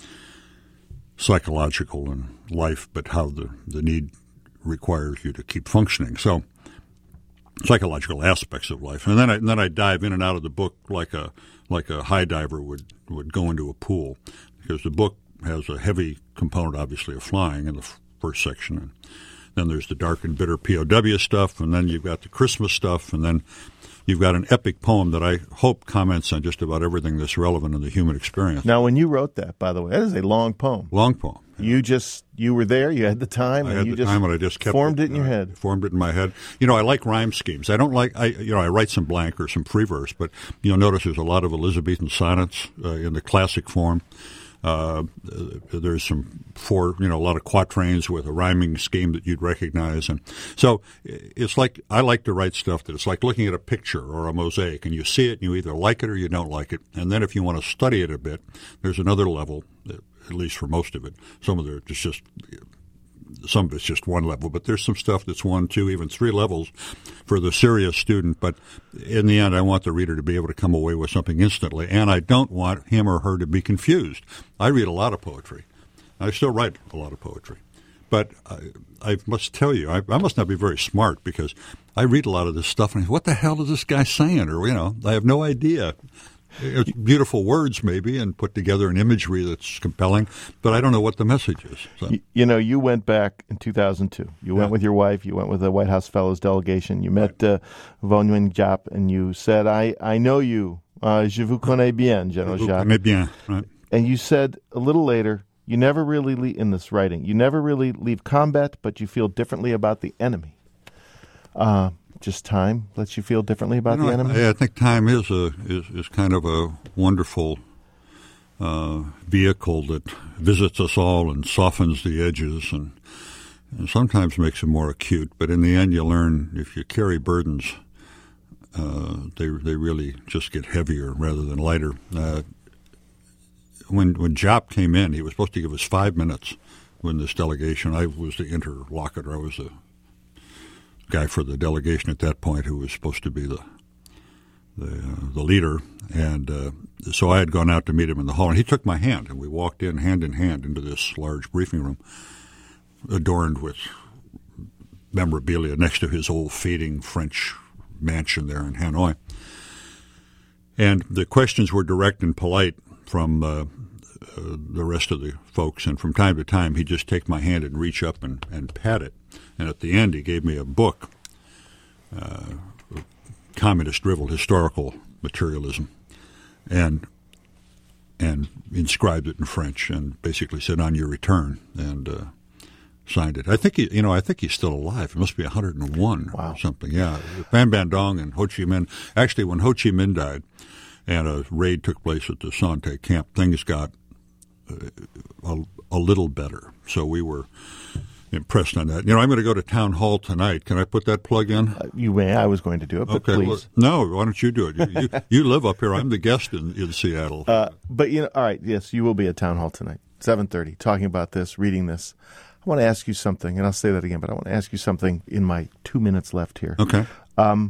[SPEAKER 10] psychological and life, but how the, the need requires you to keep functioning. So psychological aspects of life. And then I, and then I dive in and out of the book like a like a high diver would, would go into a pool, because the book has a heavy component, obviously, of flying in the f- first section. And then there's the dark and bitter P O W stuff, and then you've got the Christmas stuff, and then you've got an epic poem that I hope comments on just about everything that's relevant in the human experience.
[SPEAKER 6] Now, when you wrote that, by the way, that is a long poem.
[SPEAKER 10] Long poem.
[SPEAKER 6] You just, you were there, you had the time,
[SPEAKER 10] I
[SPEAKER 6] and
[SPEAKER 10] had
[SPEAKER 6] you
[SPEAKER 10] the
[SPEAKER 6] just
[SPEAKER 10] time, and I just kept
[SPEAKER 6] formed
[SPEAKER 10] it,
[SPEAKER 6] it in your
[SPEAKER 10] uh,
[SPEAKER 6] head.
[SPEAKER 10] Formed it in my head. You know, I like rhyme schemes. I don't like, I you know, I write some blank or some free verse, but you'll notice there's a lot of Elizabethan sonnets uh, in the classic form. Uh, there's some four, you know, a lot of quatrains with a rhyming scheme that you'd recognize. And so it's like, I like to write stuff that it's like looking at a picture or a mosaic, and you see it and you either like it or you don't like it. And then if you want to study it a bit, there's another level, at least for most of it. Some of it is just, some of it's just one level, but there's some stuff that's one, two, even three levels for the serious student. But in the end, I want the reader to be able to come away with something instantly, and I don't want him or her to be confused. I read a lot of poetry. I still write a lot of poetry. But I, I must tell you, I, I must not be very smart, because I read a lot of this stuff, and I say, what the hell is this guy saying? Or, you know, I have no idea. It's beautiful words, maybe, and put together an imagery that's compelling, but I don't know what the message is. So.
[SPEAKER 6] You, you know, you went back in two thousand two. You yeah. went with your wife. You went with the White House Fellows delegation. You met right. uh, Von Nguyen Giap, and you said, I, I know you. Uh, je vous connais bien, General Giap.
[SPEAKER 10] Connais bien, right.
[SPEAKER 6] And you said a little later, you never really, leave, in this writing, you never really leave combat, but you feel differently about the enemy. Uh Just time lets you feel differently about
[SPEAKER 10] you know,
[SPEAKER 6] the enemy?
[SPEAKER 10] I, I think time is a is, is kind of a wonderful uh, vehicle that visits us all and softens the edges and, and sometimes makes them more acute. But in the end, you learn if you carry burdens, uh, they they really just get heavier rather than lighter. Uh, when when Giap came in, he was supposed to give us five minutes when this delegation. I was the interlocutor. I was the guy for the delegation at that point, who was supposed to be the the, uh, the leader, and uh, so I had gone out to meet him in the hall, and he took my hand, and we walked in hand in hand into this large briefing room, adorned with memorabilia next to his old fading French mansion there in Hanoi. And the questions were direct and polite from uh, uh, the rest of the folks, and from time to time he'd just take my hand and reach up and, and pat it. And at the end, he gave me a book, uh, Communist Drivel, Historical Materialism, and and inscribed it in French and basically said, on your return. And uh, signed it. I think he, you know, I think he's still alive. He must be one hundred one
[SPEAKER 6] wow.
[SPEAKER 10] or something. Yeah, Van Ban Dong and Ho Chi Minh. Actually, when Ho Chi Minh died, and a raid took place at the Son Tay camp, things got uh, a, a little better. So we were impressed on that. You know, I'm going to go to town hall tonight. Can I put that plug in?
[SPEAKER 6] Uh, you may. I was going to do it, but
[SPEAKER 10] okay,
[SPEAKER 6] please.
[SPEAKER 10] Well, no, why don't you do it? You, you, you live up here. I'm the guest in, in Seattle.
[SPEAKER 6] Uh, but, you know, all right, yes, you will be at town hall tonight, seven thirty, talking about this, reading this. I want to ask you something, and I'll say that again, but I want to ask you something in my two minutes left here.
[SPEAKER 10] Okay.
[SPEAKER 6] Um,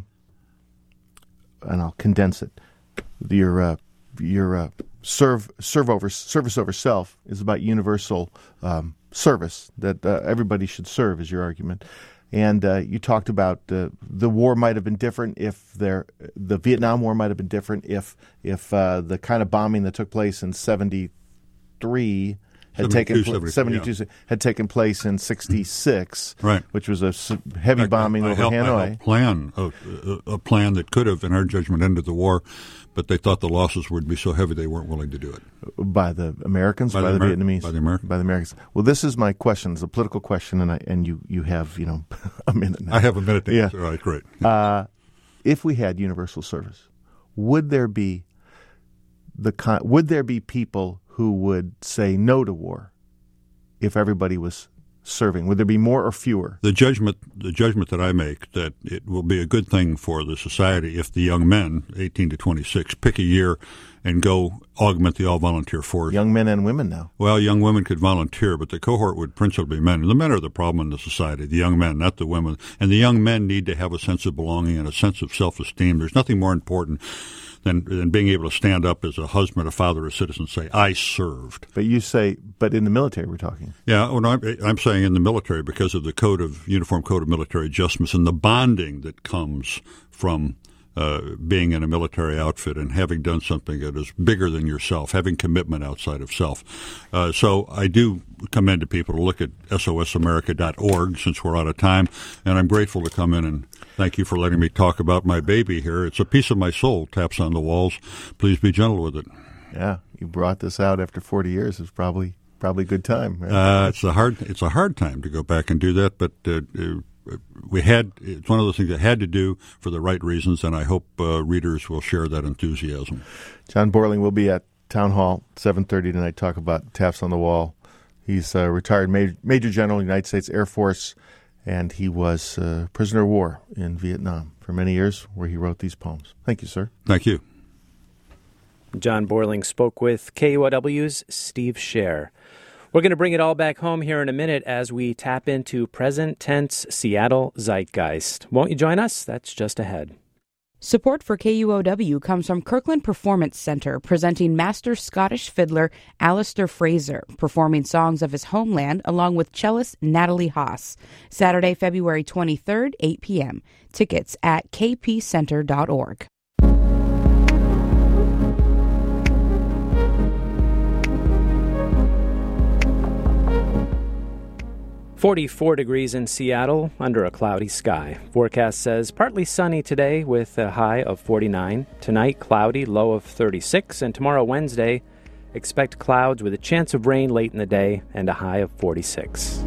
[SPEAKER 6] and I'll condense it. Your uh, your uh, serve serve over service over self is about universal um, service that uh, everybody should serve, is your argument. And uh, you talked about uh, the war might have been different if there the Vietnam War might have been different if if uh, the kind of bombing that took place in seventy-three had taken pl- seventy-two yeah. had taken place in sixty-six,
[SPEAKER 10] right?
[SPEAKER 6] Which was a heavy bombing
[SPEAKER 10] I, I
[SPEAKER 6] over
[SPEAKER 10] helped,
[SPEAKER 6] Hanoi.
[SPEAKER 10] I helped plan a, a, a plan that could have, in our judgment, ended the war, but they thought the losses would be so heavy they weren't willing to do it.
[SPEAKER 6] By the Americans,
[SPEAKER 10] by,
[SPEAKER 6] by
[SPEAKER 10] the,
[SPEAKER 6] the,
[SPEAKER 10] Amer-
[SPEAKER 6] Vietnamese,
[SPEAKER 10] by the Americans,
[SPEAKER 6] by the Americans. Well, this is my question. It's a political question, and I and you you have you know a minute now.
[SPEAKER 10] I have a minute. To
[SPEAKER 6] yeah,
[SPEAKER 10] answer. All right, great. Yeah.
[SPEAKER 6] Uh, if we had universal service, would there be the con- would there be people who would say no to war if everybody was serving? Would there be more or fewer?
[SPEAKER 10] The judgment, the judgment that I make, that it will be a good thing for the society if the young men, eighteen to twenty-six, pick a year and go augment the all-volunteer force.
[SPEAKER 6] Young men and women now.
[SPEAKER 10] Well, young women could volunteer, but the cohort would principally be men. And the men are the problem in the society, the young men, not the women. And the young men need to have a sense of belonging and a sense of self-esteem. There's nothing more important than, than being able to stand up as a husband, a father, a citizen, and say, I served.
[SPEAKER 6] But you say, but in the military we're talking.
[SPEAKER 10] Yeah, well, I'm, I'm saying in the military because of the code of Uniform Code of Military Adjustments and the bonding that comes from uh, being in a military outfit and having done something that is bigger than yourself, having commitment outside of self. Uh, so I do commend to people to look at S O S America dot org since we're out of time, and I'm grateful to come in and thank you for letting me talk about my baby here. It's a piece of my soul, taps on the walls. Please be gentle with it.
[SPEAKER 6] Yeah, you brought this out after forty years. It's probably probably a good time. Right?
[SPEAKER 10] Uh, it's a hard it's a hard time to go back and do that, but uh, we had it's one of those things I had to do for the right reasons, and I hope uh, readers will share that enthusiasm.
[SPEAKER 6] John Borling will be at Town Hall seven thirty tonight. Talk about taps on the wall. He's a retired Major, Major General, United States Air Force. And he was a prisoner of war in Vietnam for many years, where he wrote these poems. Thank you, sir.
[SPEAKER 10] Thank you.
[SPEAKER 1] John Borling spoke with K U O W's Steve Scher. We're going to bring it all back home here in a minute as we tap into present tense Seattle zeitgeist. Won't you join us? That's just ahead.
[SPEAKER 11] Support for K U O W comes from Kirkland Performance Center, presenting master Scottish fiddler Alistair Fraser, performing songs of his homeland along with cellist Natalie Haas. Saturday, February twenty-third, eight p.m. Tickets at k p center dot org.
[SPEAKER 1] forty-four degrees in Seattle under a cloudy sky. Forecast says partly sunny today with a high of forty-nine. Tonight, cloudy, low of thirty-six. And tomorrow, Wednesday, expect clouds with a chance of rain late in the day and a high of forty-six.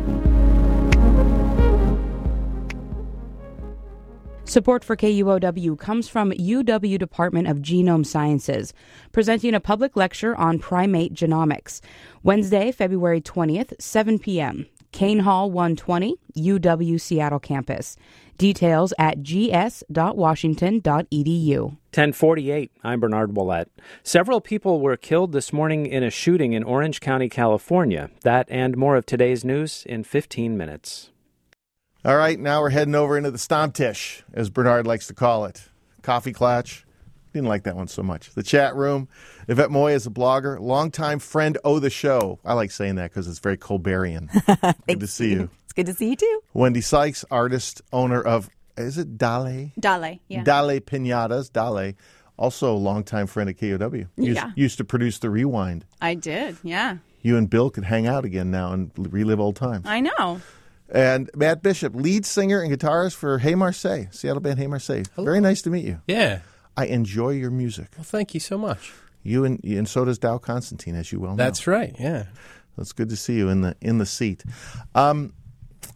[SPEAKER 11] Support for K U O W comes from U W Department of Genome Sciences, presenting a public lecture on primate genomics. Wednesday, February twentieth, seven p.m. Kane Hall one twenty, U W Seattle campus. Details at g s dot washington dot e d u.
[SPEAKER 1] ten forty-eight, I'm Bernard Willett. Several people were killed this morning in a shooting in Orange County, California. That and more of today's news in fifteen minutes.
[SPEAKER 6] All right, now we're heading over into the Stammtisch, as Bernard likes to call it. Coffee Klatch. Didn't like that one so much. The chat room. Yvette Moy is a blogger, longtime friend of the show. I like saying that because it's very Colbertian. Good to see you.
[SPEAKER 12] It's good to see you, too.
[SPEAKER 6] Wendy Sykes, artist, owner of, is it Dale?
[SPEAKER 12] Dale, yeah.
[SPEAKER 6] Dale Pinatas, Dale. Also a longtime friend at K O W. Used,
[SPEAKER 12] yeah.
[SPEAKER 6] Used to produce The Rewind.
[SPEAKER 12] I did, yeah.
[SPEAKER 6] You and Bill could hang out again now and relive old times.
[SPEAKER 12] I know.
[SPEAKER 6] And Matt Bishop, lead singer and guitarist for Hey Marseille, Seattle band Hey Marseille. Hello. Very nice to meet you.
[SPEAKER 13] Yeah.
[SPEAKER 6] I enjoy your music.
[SPEAKER 13] Well, thank you so much.
[SPEAKER 6] You and and so does Dow Constantine, as you well know.
[SPEAKER 13] That's right, yeah.
[SPEAKER 6] It's good to see you in the in the seat. Um,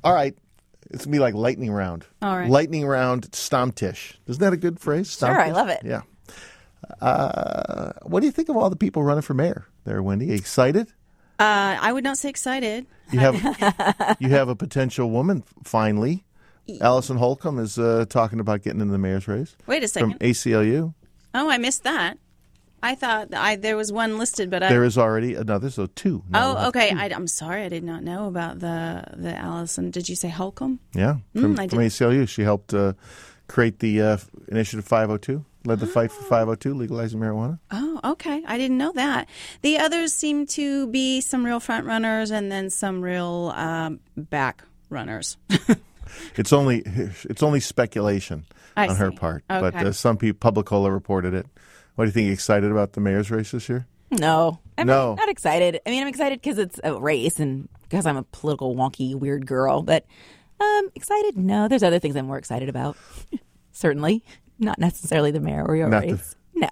[SPEAKER 6] All right. It's going to be like lightning round.
[SPEAKER 12] All right.
[SPEAKER 6] Lightning round Stammtisch. Isn't that a good phrase?
[SPEAKER 13] Sure, I
[SPEAKER 6] Stammtisch?
[SPEAKER 13] love it.
[SPEAKER 6] Yeah. Uh, what do you think of all the people running for mayor there, Wendy? Excited?
[SPEAKER 12] Uh, I would not say excited.
[SPEAKER 6] You have you have a potential woman, finally. Allison Holcomb is uh, talking about getting into the mayor's race.
[SPEAKER 12] Wait a second.
[SPEAKER 6] From A C L U.
[SPEAKER 12] Oh, I missed that. I thought I there was one listed, but I...
[SPEAKER 6] There is already another, so two. Now we'll
[SPEAKER 12] Oh,
[SPEAKER 6] have
[SPEAKER 12] okay.
[SPEAKER 6] two.
[SPEAKER 12] I, I'm sorry. I did not know about the, the Allison. Did you say Holcomb?
[SPEAKER 6] Yeah, from,
[SPEAKER 12] Mm, I
[SPEAKER 6] from
[SPEAKER 12] did.
[SPEAKER 6] A C L U. She helped uh, create the uh, Initiative five oh two, led the fight for five oh two, legalizing marijuana.
[SPEAKER 12] Oh, okay. I didn't know that. The others seem to be some real front runners and then some real um, back runners.
[SPEAKER 6] It's only it's only speculation
[SPEAKER 12] I
[SPEAKER 6] on her
[SPEAKER 12] see.
[SPEAKER 6] part, but
[SPEAKER 12] Okay.
[SPEAKER 6] uh, some people, Publicola reported it. What do you think? Excited about the mayor's race this year?
[SPEAKER 13] No. I'm
[SPEAKER 6] No.
[SPEAKER 13] not excited. I mean, I'm excited because it's a race and because I'm a political, wonky, weird girl. But um, excited? No. There's other things I'm more excited about. Certainly. Not necessarily the mayor or your
[SPEAKER 6] Not the-
[SPEAKER 13] race. No.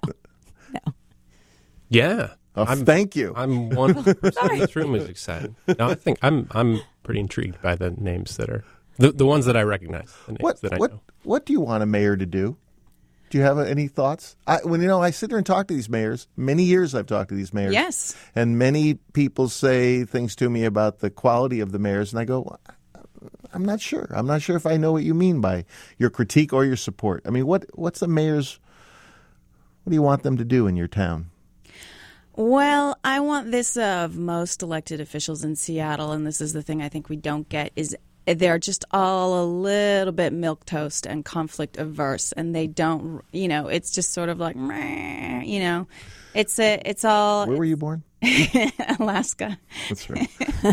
[SPEAKER 14] Yeah.
[SPEAKER 6] Oh, thank you.
[SPEAKER 14] I'm one person in this room who's excited. No, I think I'm I'm pretty intrigued by the names that are the the ones that I recognize. The names
[SPEAKER 6] What
[SPEAKER 14] that I
[SPEAKER 6] what
[SPEAKER 14] know.
[SPEAKER 6] what do you want a mayor to do? Do you have uh, any thoughts? I, when you know, I sit there and talk to these mayors. Many years I've talked to these mayors.
[SPEAKER 12] Yes.
[SPEAKER 6] And many people say things to me about the quality of the mayors, and I go, I'm not sure. I'm not sure if I know what you mean by your critique or your support. I mean, what what's the mayor's? What do you want them to do in your town?
[SPEAKER 12] Well, I want this of most elected officials in Seattle, and this is the thing I think we don't get, is they're just all a little bit milquetoast and conflict averse, and they don't, you know, it's just sort of like, meh, you know, it's a, it's all.
[SPEAKER 6] Where were you born?
[SPEAKER 12] Alaska.
[SPEAKER 6] That's right.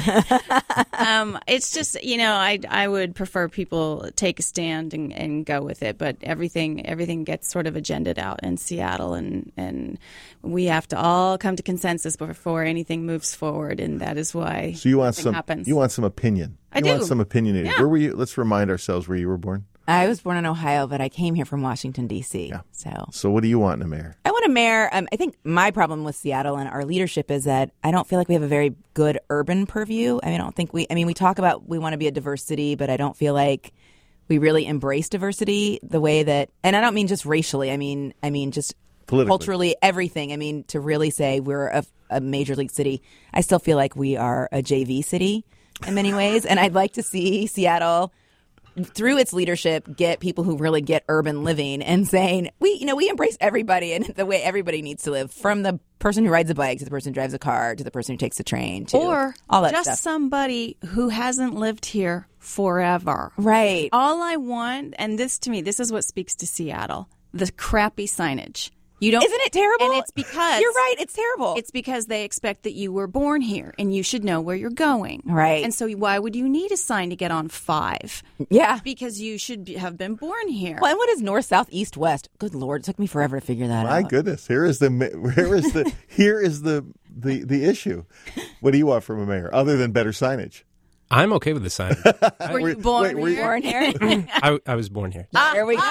[SPEAKER 12] um, it's just, you know, I I would prefer people take a stand and, and go with it, but everything everything gets sort of agendaed out in Seattle, and, and we have to all come to consensus before anything moves forward, and that is why
[SPEAKER 6] So you want
[SPEAKER 12] nothing
[SPEAKER 6] some
[SPEAKER 12] happens.
[SPEAKER 6] you want some opinion.
[SPEAKER 12] I
[SPEAKER 6] you
[SPEAKER 12] do.
[SPEAKER 6] want some opinion.
[SPEAKER 12] Yeah.
[SPEAKER 6] Where were you? Let's remind ourselves where you were born.
[SPEAKER 13] I was born in Ohio, but I came here from Washington, D C So
[SPEAKER 6] So what do you want in a mayor?
[SPEAKER 13] I want a mayor. Um, I think my problem with Seattle and our leadership is that I don't feel like we have a very good urban purview. I mean, I don't think we, I mean, we talk about we want to be a diverse city, but I don't feel like we really embrace diversity the way that, and I don't mean just racially. I mean, I mean, just
[SPEAKER 6] Politically.
[SPEAKER 13] culturally, everything. I mean, to really say we're a, a major league city, I still feel like we are a J V city in many ways. And I'd like to see Seattle, through its leadership, get people who really get urban living and saying, we, you know, we embrace everybody and the way everybody needs to live, from the person who rides a bike to the person who drives a car to the person who takes a train to
[SPEAKER 12] or
[SPEAKER 13] all that
[SPEAKER 12] just
[SPEAKER 13] stuff.
[SPEAKER 12] somebody who hasn't lived here forever.
[SPEAKER 13] Right.
[SPEAKER 12] All I want, and this to me, this is what speaks to Seattle, the crappy signage. You don't,
[SPEAKER 13] Isn't it terrible?
[SPEAKER 12] And it's because
[SPEAKER 13] You're right, it's terrible.
[SPEAKER 12] It's because they expect that you were born here and you should know where you're going.
[SPEAKER 13] Right.
[SPEAKER 12] And so why would you need a sign to get on five?
[SPEAKER 13] Yeah.
[SPEAKER 12] Because you should be, have been born here.
[SPEAKER 13] Well, and what is north, south, east, west? Good Lord, it took me forever to figure that
[SPEAKER 6] My
[SPEAKER 13] out.
[SPEAKER 6] goodness, here is the here is the here is the, the the issue. What do you want from a mayor other than better signage?
[SPEAKER 14] I'm okay with the sign.
[SPEAKER 12] Were you born
[SPEAKER 6] wait, were you
[SPEAKER 12] here?
[SPEAKER 13] Born here.
[SPEAKER 14] I, I was born here.
[SPEAKER 13] There we go.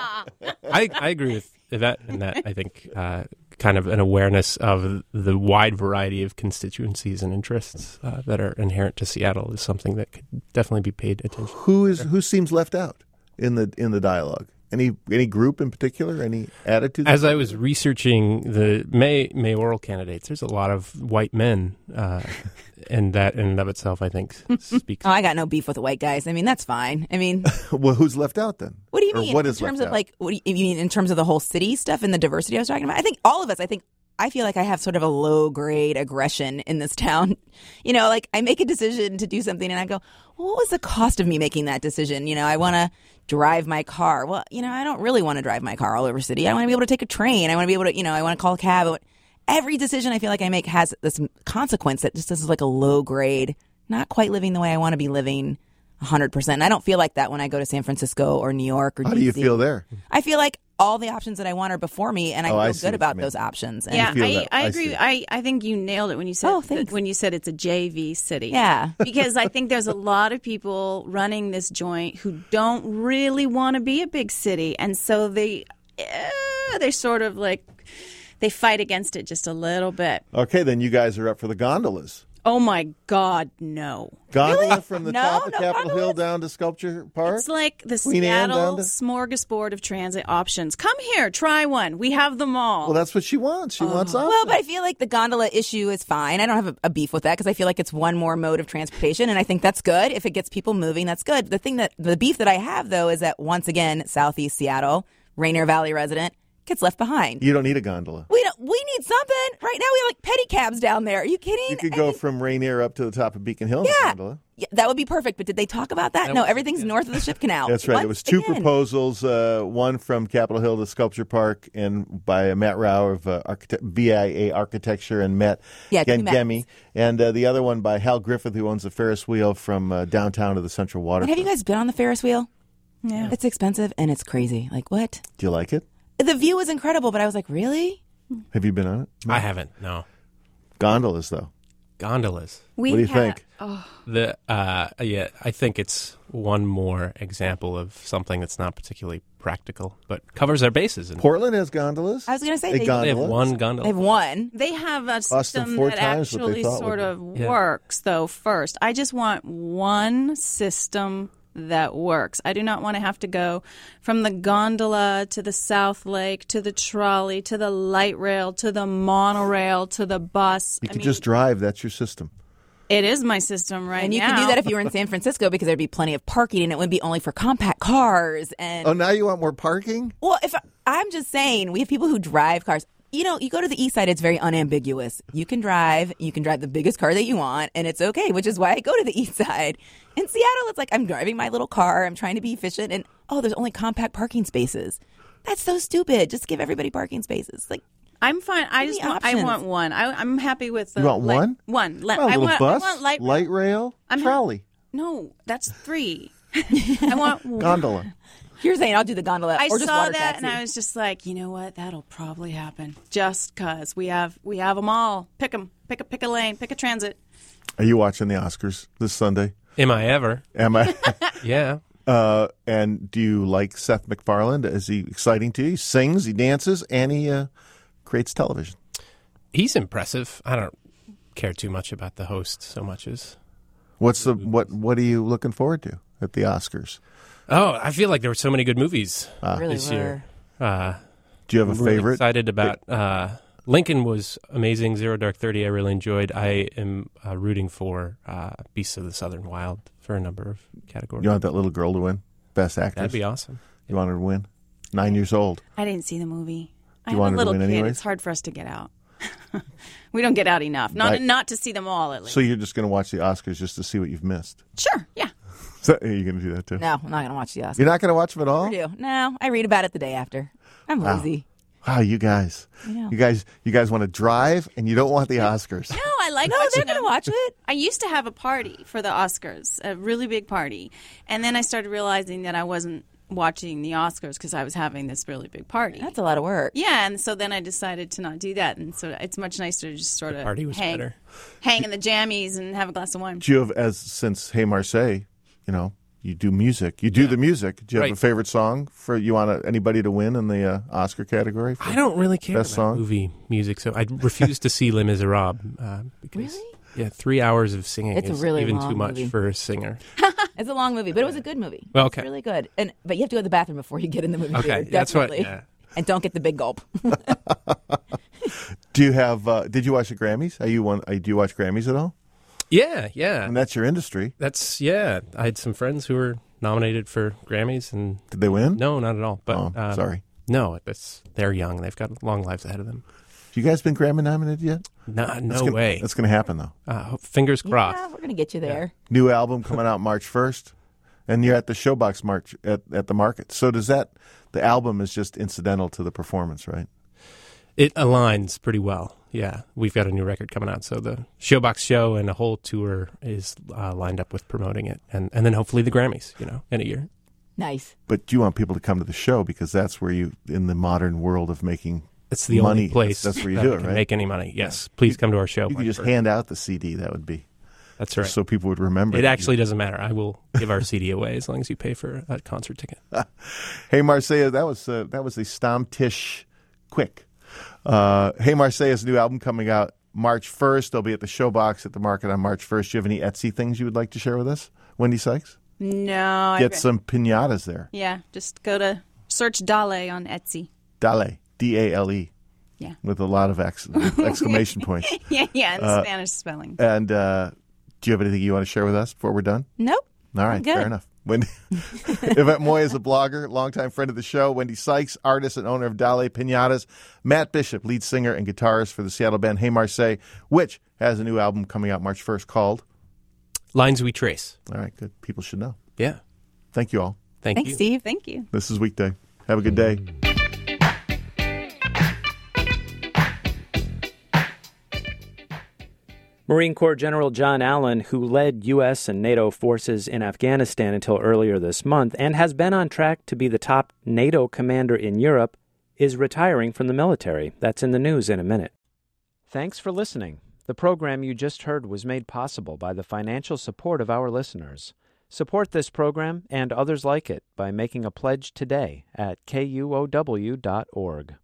[SPEAKER 14] I, I agree with Yvette in that. I think uh, kind of an awareness of the wide variety of constituencies and interests uh, that are inherent to Seattle is something that could definitely be paid attention.
[SPEAKER 6] Who is who seems left out in the in the dialogue? Any any group in particular? Any attitude?
[SPEAKER 14] As I was researching the May mayoral candidates, there's a lot of white men, uh, and that in and of itself, I think, speaks.
[SPEAKER 13] Oh, I got no beef with the white guys. I mean, that's fine. I mean,
[SPEAKER 6] well, who's left out then?
[SPEAKER 13] what do you
[SPEAKER 6] Or
[SPEAKER 13] mean
[SPEAKER 6] what
[SPEAKER 13] in
[SPEAKER 6] is
[SPEAKER 13] terms
[SPEAKER 6] left
[SPEAKER 13] of
[SPEAKER 6] out?
[SPEAKER 13] like? What do you, you mean in terms of the whole city stuff and the diversity I was talking about? I think all of us. I think I feel like I have sort of a low grade aggression in this town. You know, like I make a decision to do something, and I go, well, "What was the cost of me making that decision?" You know, I want to drive my car. Well, you know, I don't really want to drive my car all over city. I want to be able to take a train. I want to be able to, you know, I want to call a cab. I want- Every decision I feel like I make has this consequence that just is like a low grade, not quite living the way I want to be living one hundred percent. And I don't feel like that when I go to San Francisco or New York or
[SPEAKER 6] How
[SPEAKER 13] D C.
[SPEAKER 6] do you feel there?
[SPEAKER 13] I feel like all the options that I want are before me, and I
[SPEAKER 6] Oh, I
[SPEAKER 13] feel
[SPEAKER 6] see
[SPEAKER 13] good
[SPEAKER 6] what
[SPEAKER 13] about
[SPEAKER 6] you mean.
[SPEAKER 13] those options. And
[SPEAKER 12] Yeah,
[SPEAKER 6] feel
[SPEAKER 12] I,
[SPEAKER 6] that.
[SPEAKER 12] I
[SPEAKER 6] I
[SPEAKER 12] agree.
[SPEAKER 6] see.
[SPEAKER 12] I, I think you nailed it when you said
[SPEAKER 13] Oh, thanks.
[SPEAKER 12] when you said it's a J V city.
[SPEAKER 13] Yeah.
[SPEAKER 12] Because I think there's a lot of people running this joint who don't really want to be a big city, and so they eh, they sort of like they fight against it just a little bit.
[SPEAKER 6] Okay, then you guys are up for the gondolas.
[SPEAKER 12] Oh, my God, no.
[SPEAKER 6] Gondola
[SPEAKER 12] Really?
[SPEAKER 6] from the
[SPEAKER 12] No,
[SPEAKER 6] top of
[SPEAKER 12] no
[SPEAKER 6] Capitol
[SPEAKER 12] gondolas?
[SPEAKER 6] Hill down to Sculpture Park?
[SPEAKER 12] It's like the
[SPEAKER 6] Queen Anne
[SPEAKER 12] Seattle
[SPEAKER 6] down to-
[SPEAKER 12] smorgasbord of transit options. Come here, try one. We have them all.
[SPEAKER 6] Well, that's what she wants. She wants
[SPEAKER 13] Well,
[SPEAKER 6] options.
[SPEAKER 13] but I feel like the gondola issue is fine. I don't have a, a beef with that because I feel like it's one more mode of transportation, and I think that's good. If it gets people moving, that's good. The thing that the beef that I have though is that once again, Southeast Seattle, Rainier Valley resident, gets left behind.
[SPEAKER 6] You don't need a gondola.
[SPEAKER 13] We don't. We need something right now. We have like pedicabs down there. Are you kidding?
[SPEAKER 6] You could go from Rainier up to the top of Beacon Hill in a
[SPEAKER 13] Yeah.
[SPEAKER 6] gondola.
[SPEAKER 13] Yeah, that would be perfect. But did they talk about that?
[SPEAKER 6] That
[SPEAKER 13] no,
[SPEAKER 6] was-
[SPEAKER 13] everything's north of the Ship Canal.
[SPEAKER 6] That's right.
[SPEAKER 13] Once
[SPEAKER 6] There was two
[SPEAKER 13] again.
[SPEAKER 6] proposals, uh, one from Capitol Hill to Sculpture Park and by uh, Matt Rao of uh, architect- V I A Architecture and Matt
[SPEAKER 13] Yeah, two
[SPEAKER 6] Gangemi, and uh, the other one by Hal Griffith, who owns the Ferris wheel from uh, downtown to the Central Water.
[SPEAKER 13] And have you guys been on the Ferris wheel?
[SPEAKER 12] Yeah.
[SPEAKER 13] It's expensive and it's crazy. Like what?
[SPEAKER 6] Do you like it?
[SPEAKER 13] The view is incredible, but I was like, really?
[SPEAKER 6] Have you been on it?
[SPEAKER 14] I haven't. No.
[SPEAKER 6] Gondolas, though.
[SPEAKER 14] Gondolas.
[SPEAKER 6] We What do you ha- think?
[SPEAKER 12] Oh.
[SPEAKER 14] The uh, yeah, I think it's one more example of something that's not particularly practical, but covers our bases. And
[SPEAKER 6] Portland has gondolas.
[SPEAKER 13] I was going to say
[SPEAKER 6] A
[SPEAKER 13] they,
[SPEAKER 6] gondola?
[SPEAKER 14] They have one gondola.
[SPEAKER 13] They have one.
[SPEAKER 12] They have a
[SPEAKER 6] Austin
[SPEAKER 12] system
[SPEAKER 6] four
[SPEAKER 12] that
[SPEAKER 6] times what they
[SPEAKER 12] actually
[SPEAKER 6] thought
[SPEAKER 12] sort
[SPEAKER 6] would
[SPEAKER 12] of
[SPEAKER 6] be.
[SPEAKER 14] Yeah.
[SPEAKER 12] works, though, first. I just want one system that works. I do not want to have to go from the gondola to the South Lake to the trolley to the light rail to the monorail to the bus.
[SPEAKER 6] You
[SPEAKER 12] I
[SPEAKER 6] could
[SPEAKER 12] mean,
[SPEAKER 6] just drive. That's your system.
[SPEAKER 12] it is my system right
[SPEAKER 13] And you
[SPEAKER 12] now.
[SPEAKER 13] could do that if you were in San Francisco because there'd be plenty of parking and it wouldn't be only for compact cars. And
[SPEAKER 6] Oh, now you want more parking?
[SPEAKER 13] well, if I, I'm just saying, we have people who drive cars. You know, you go to the east side, it's very unambiguous. You can drive, you can drive the biggest car that you want, and it's okay, which is why I go to the east side. In Seattle, it's like I'm driving my little car, I'm trying to be efficient, and oh, there's only compact parking spaces. That's so stupid. Just give everybody parking spaces. Like,
[SPEAKER 12] I'm fine. I
[SPEAKER 13] Give
[SPEAKER 12] just
[SPEAKER 13] me
[SPEAKER 12] want, I
[SPEAKER 13] options.
[SPEAKER 12] want one. I, I'm happy with the
[SPEAKER 6] You want
[SPEAKER 12] light-
[SPEAKER 6] one?
[SPEAKER 12] One. Let,
[SPEAKER 6] Well, a
[SPEAKER 12] I
[SPEAKER 6] little
[SPEAKER 12] want,
[SPEAKER 6] bus,
[SPEAKER 12] I want light,
[SPEAKER 6] light rail,
[SPEAKER 12] I'm ha-
[SPEAKER 6] trolley,
[SPEAKER 12] No, that's three. I want one.
[SPEAKER 6] gondola.
[SPEAKER 13] you're saying I'll do the gondola
[SPEAKER 12] I
[SPEAKER 13] or just
[SPEAKER 12] saw
[SPEAKER 13] water
[SPEAKER 12] that
[SPEAKER 13] taxi.
[SPEAKER 12] and I was just like, you know what? That'll probably happen. Just because we have we have them all. Pick them. Pick a pick a lane. Pick a transit.
[SPEAKER 6] Are you watching the Oscars this Sunday?
[SPEAKER 14] Am I ever?
[SPEAKER 6] Am I?
[SPEAKER 14] Yeah.
[SPEAKER 6] Uh, and do you like Seth MacFarlane? Is he exciting to you? He sings, he dances, and he uh, creates television.
[SPEAKER 14] He's impressive. I don't care too much about the host so much as.
[SPEAKER 6] What's the what? What are you looking forward to at the Oscars?
[SPEAKER 14] Oh, I feel like there were so many good movies
[SPEAKER 6] Ah.
[SPEAKER 13] Really
[SPEAKER 14] this
[SPEAKER 13] were.
[SPEAKER 14] year. Uh,
[SPEAKER 6] Do you have a
[SPEAKER 14] I'm really
[SPEAKER 6] favorite?
[SPEAKER 14] Excited about uh, Lincoln was amazing. Zero Dark Thirty I really enjoyed. I am uh, rooting for uh, Beasts of the Southern Wild for a number of categories.
[SPEAKER 6] You want that little girl to win? Best actress?
[SPEAKER 14] That'd be awesome.
[SPEAKER 6] You want her to win? Nine years old.
[SPEAKER 12] I didn't see the movie. I
[SPEAKER 6] You
[SPEAKER 12] have
[SPEAKER 6] wanted
[SPEAKER 12] a
[SPEAKER 6] to
[SPEAKER 12] little
[SPEAKER 6] win
[SPEAKER 12] kid.
[SPEAKER 6] anyways?
[SPEAKER 12] It's hard for us to get out. We don't get out enough. Not
[SPEAKER 6] Right.
[SPEAKER 12] not to see them all at least.
[SPEAKER 6] So you're just going to watch the Oscars just to see what you've missed?
[SPEAKER 12] Sure. Yeah.
[SPEAKER 6] So, are you going to do that too?
[SPEAKER 13] No, I'm not going to watch the Oscars.
[SPEAKER 6] You're not going to watch them at all?
[SPEAKER 13] I do. No, I read about it the day after. I'm
[SPEAKER 6] Wow.
[SPEAKER 13] lazy.
[SPEAKER 6] Wow, you guys.
[SPEAKER 13] I know.
[SPEAKER 6] You guys you guys want to drive and you don't want the Oscars.
[SPEAKER 12] No, I like
[SPEAKER 13] No,
[SPEAKER 12] watching
[SPEAKER 13] they're going to
[SPEAKER 12] them.
[SPEAKER 13] watch it.
[SPEAKER 12] I used to have a party for the Oscars, a really big party. And then I started realizing that I wasn't watching the Oscars because I was having this really big party.
[SPEAKER 13] That's a lot of work.
[SPEAKER 12] Yeah, and so then I decided to not do that. And so it's much nicer to just sort of
[SPEAKER 14] party was
[SPEAKER 12] hang,
[SPEAKER 14] better.
[SPEAKER 12] hang in the jammies and have a glass of wine.
[SPEAKER 6] Do you have, as since Hey Marseille, you know, you do music. You do the music. Do you have a
[SPEAKER 14] Right.
[SPEAKER 6] favorite song for you want a, anybody to win in the uh, Oscar category? For
[SPEAKER 14] I don't really care
[SPEAKER 6] best
[SPEAKER 14] about
[SPEAKER 6] song?
[SPEAKER 14] movie music, so I refuse to see Les Miserables. Uh, because,
[SPEAKER 13] Really?
[SPEAKER 14] Yeah, three hours of singing
[SPEAKER 13] It's a
[SPEAKER 14] is
[SPEAKER 13] really
[SPEAKER 14] even
[SPEAKER 13] long
[SPEAKER 14] too much
[SPEAKER 13] movie.
[SPEAKER 14] for a singer.
[SPEAKER 13] It's a long movie, but it was a good movie.
[SPEAKER 14] Well,
[SPEAKER 13] It's
[SPEAKER 14] okay.
[SPEAKER 13] really good. And but you have to go to the bathroom before you get in the movie.
[SPEAKER 14] Okay,
[SPEAKER 13] theater,
[SPEAKER 14] that's what-
[SPEAKER 13] definitely.
[SPEAKER 14] yeah.
[SPEAKER 13] And don't get the big gulp.
[SPEAKER 6] Do you have? Uh, did you watch the Grammys? Are you one? Uh, do you watch Grammys at all?
[SPEAKER 14] Yeah, yeah.
[SPEAKER 6] And that's your industry.
[SPEAKER 14] That's yeah. I had some friends who were nominated for Grammys, and
[SPEAKER 6] Did they win?
[SPEAKER 14] no, not at all. But
[SPEAKER 6] Oh,
[SPEAKER 14] um,
[SPEAKER 6] sorry.
[SPEAKER 14] No, that's they're young. They've got long lives ahead of them.
[SPEAKER 6] You guys been Grammy nominated yet?
[SPEAKER 14] No,
[SPEAKER 6] That's
[SPEAKER 14] no
[SPEAKER 6] gonna,
[SPEAKER 14] way.
[SPEAKER 6] That's going to happen though.
[SPEAKER 14] Uh, fingers crossed.
[SPEAKER 13] Yeah, we're gonna get you there.
[SPEAKER 6] New album coming out March first, and you're at the Showbox March at, at the market. So does that? The album is just incidental to the performance, right?
[SPEAKER 14] It aligns pretty well. Yeah, we've got a new record coming out, so the Showbox show and a whole tour is uh, lined up with promoting it, and and then hopefully the Grammys, you know, in a year.
[SPEAKER 13] Nice.
[SPEAKER 6] But you want people to come to the show because that's where you, in the modern world of making
[SPEAKER 14] It's the
[SPEAKER 6] money,
[SPEAKER 14] only place
[SPEAKER 6] That's, that's where you
[SPEAKER 14] that
[SPEAKER 6] do
[SPEAKER 14] we
[SPEAKER 6] it,
[SPEAKER 14] can
[SPEAKER 6] right?
[SPEAKER 14] make any money. Yes, please come to our show.
[SPEAKER 6] You could
[SPEAKER 14] March
[SPEAKER 6] just
[SPEAKER 14] first.
[SPEAKER 6] hand out the C D. That would be.
[SPEAKER 14] That's right.
[SPEAKER 6] So people would remember.
[SPEAKER 14] It
[SPEAKER 6] that
[SPEAKER 14] actually doesn't matter. I will give our C D away as long as you pay for a concert ticket.
[SPEAKER 6] Hey Marseille, that was uh, that was the Stammtisch quick. Uh, hey Marseille's new album coming out March first. They'll be at the Showbox at the market on March first. Do you have any Etsy things you would like to share with us, Wendy Sykes?
[SPEAKER 12] No.
[SPEAKER 6] Get
[SPEAKER 12] I've...
[SPEAKER 6] some piñatas there.
[SPEAKER 12] Yeah, just go to search Dale on Etsy.
[SPEAKER 6] Dale, D A L E.
[SPEAKER 12] Yeah.
[SPEAKER 6] With a lot of ex- exclamation points.
[SPEAKER 12] yeah, yeah, and
[SPEAKER 6] uh,
[SPEAKER 12] Spanish spelling.
[SPEAKER 6] And uh, do you have anything you want to share with us before we're done?
[SPEAKER 13] Nope.
[SPEAKER 6] All right, fair enough. Wendy, Yvette Moy is a blogger, longtime friend of the show. Wendy Sykes, artist and owner of Dale Piñatas. Matt Bishop, lead singer and guitarist for the Seattle band Hey Marseille, which has a new album coming out March first called
[SPEAKER 14] Lines We Trace.
[SPEAKER 6] All right, good. People should know.
[SPEAKER 14] Yeah.
[SPEAKER 6] Thank you all.
[SPEAKER 14] Thank
[SPEAKER 13] Thanks,
[SPEAKER 14] you.
[SPEAKER 13] Steve.
[SPEAKER 12] Thank you.
[SPEAKER 6] This is Weekday. Have a good day.
[SPEAKER 1] Marine Corps General John Allen, who led U S and NATO forces in Afghanistan until earlier this month and has been on track to be the top NATO commander in Europe, is retiring from the military. That's in the news in a minute. Thanks for listening. The program you just heard was made possible by the financial support of our listeners. Support this program and others like it by making a pledge today at K U O W dot org.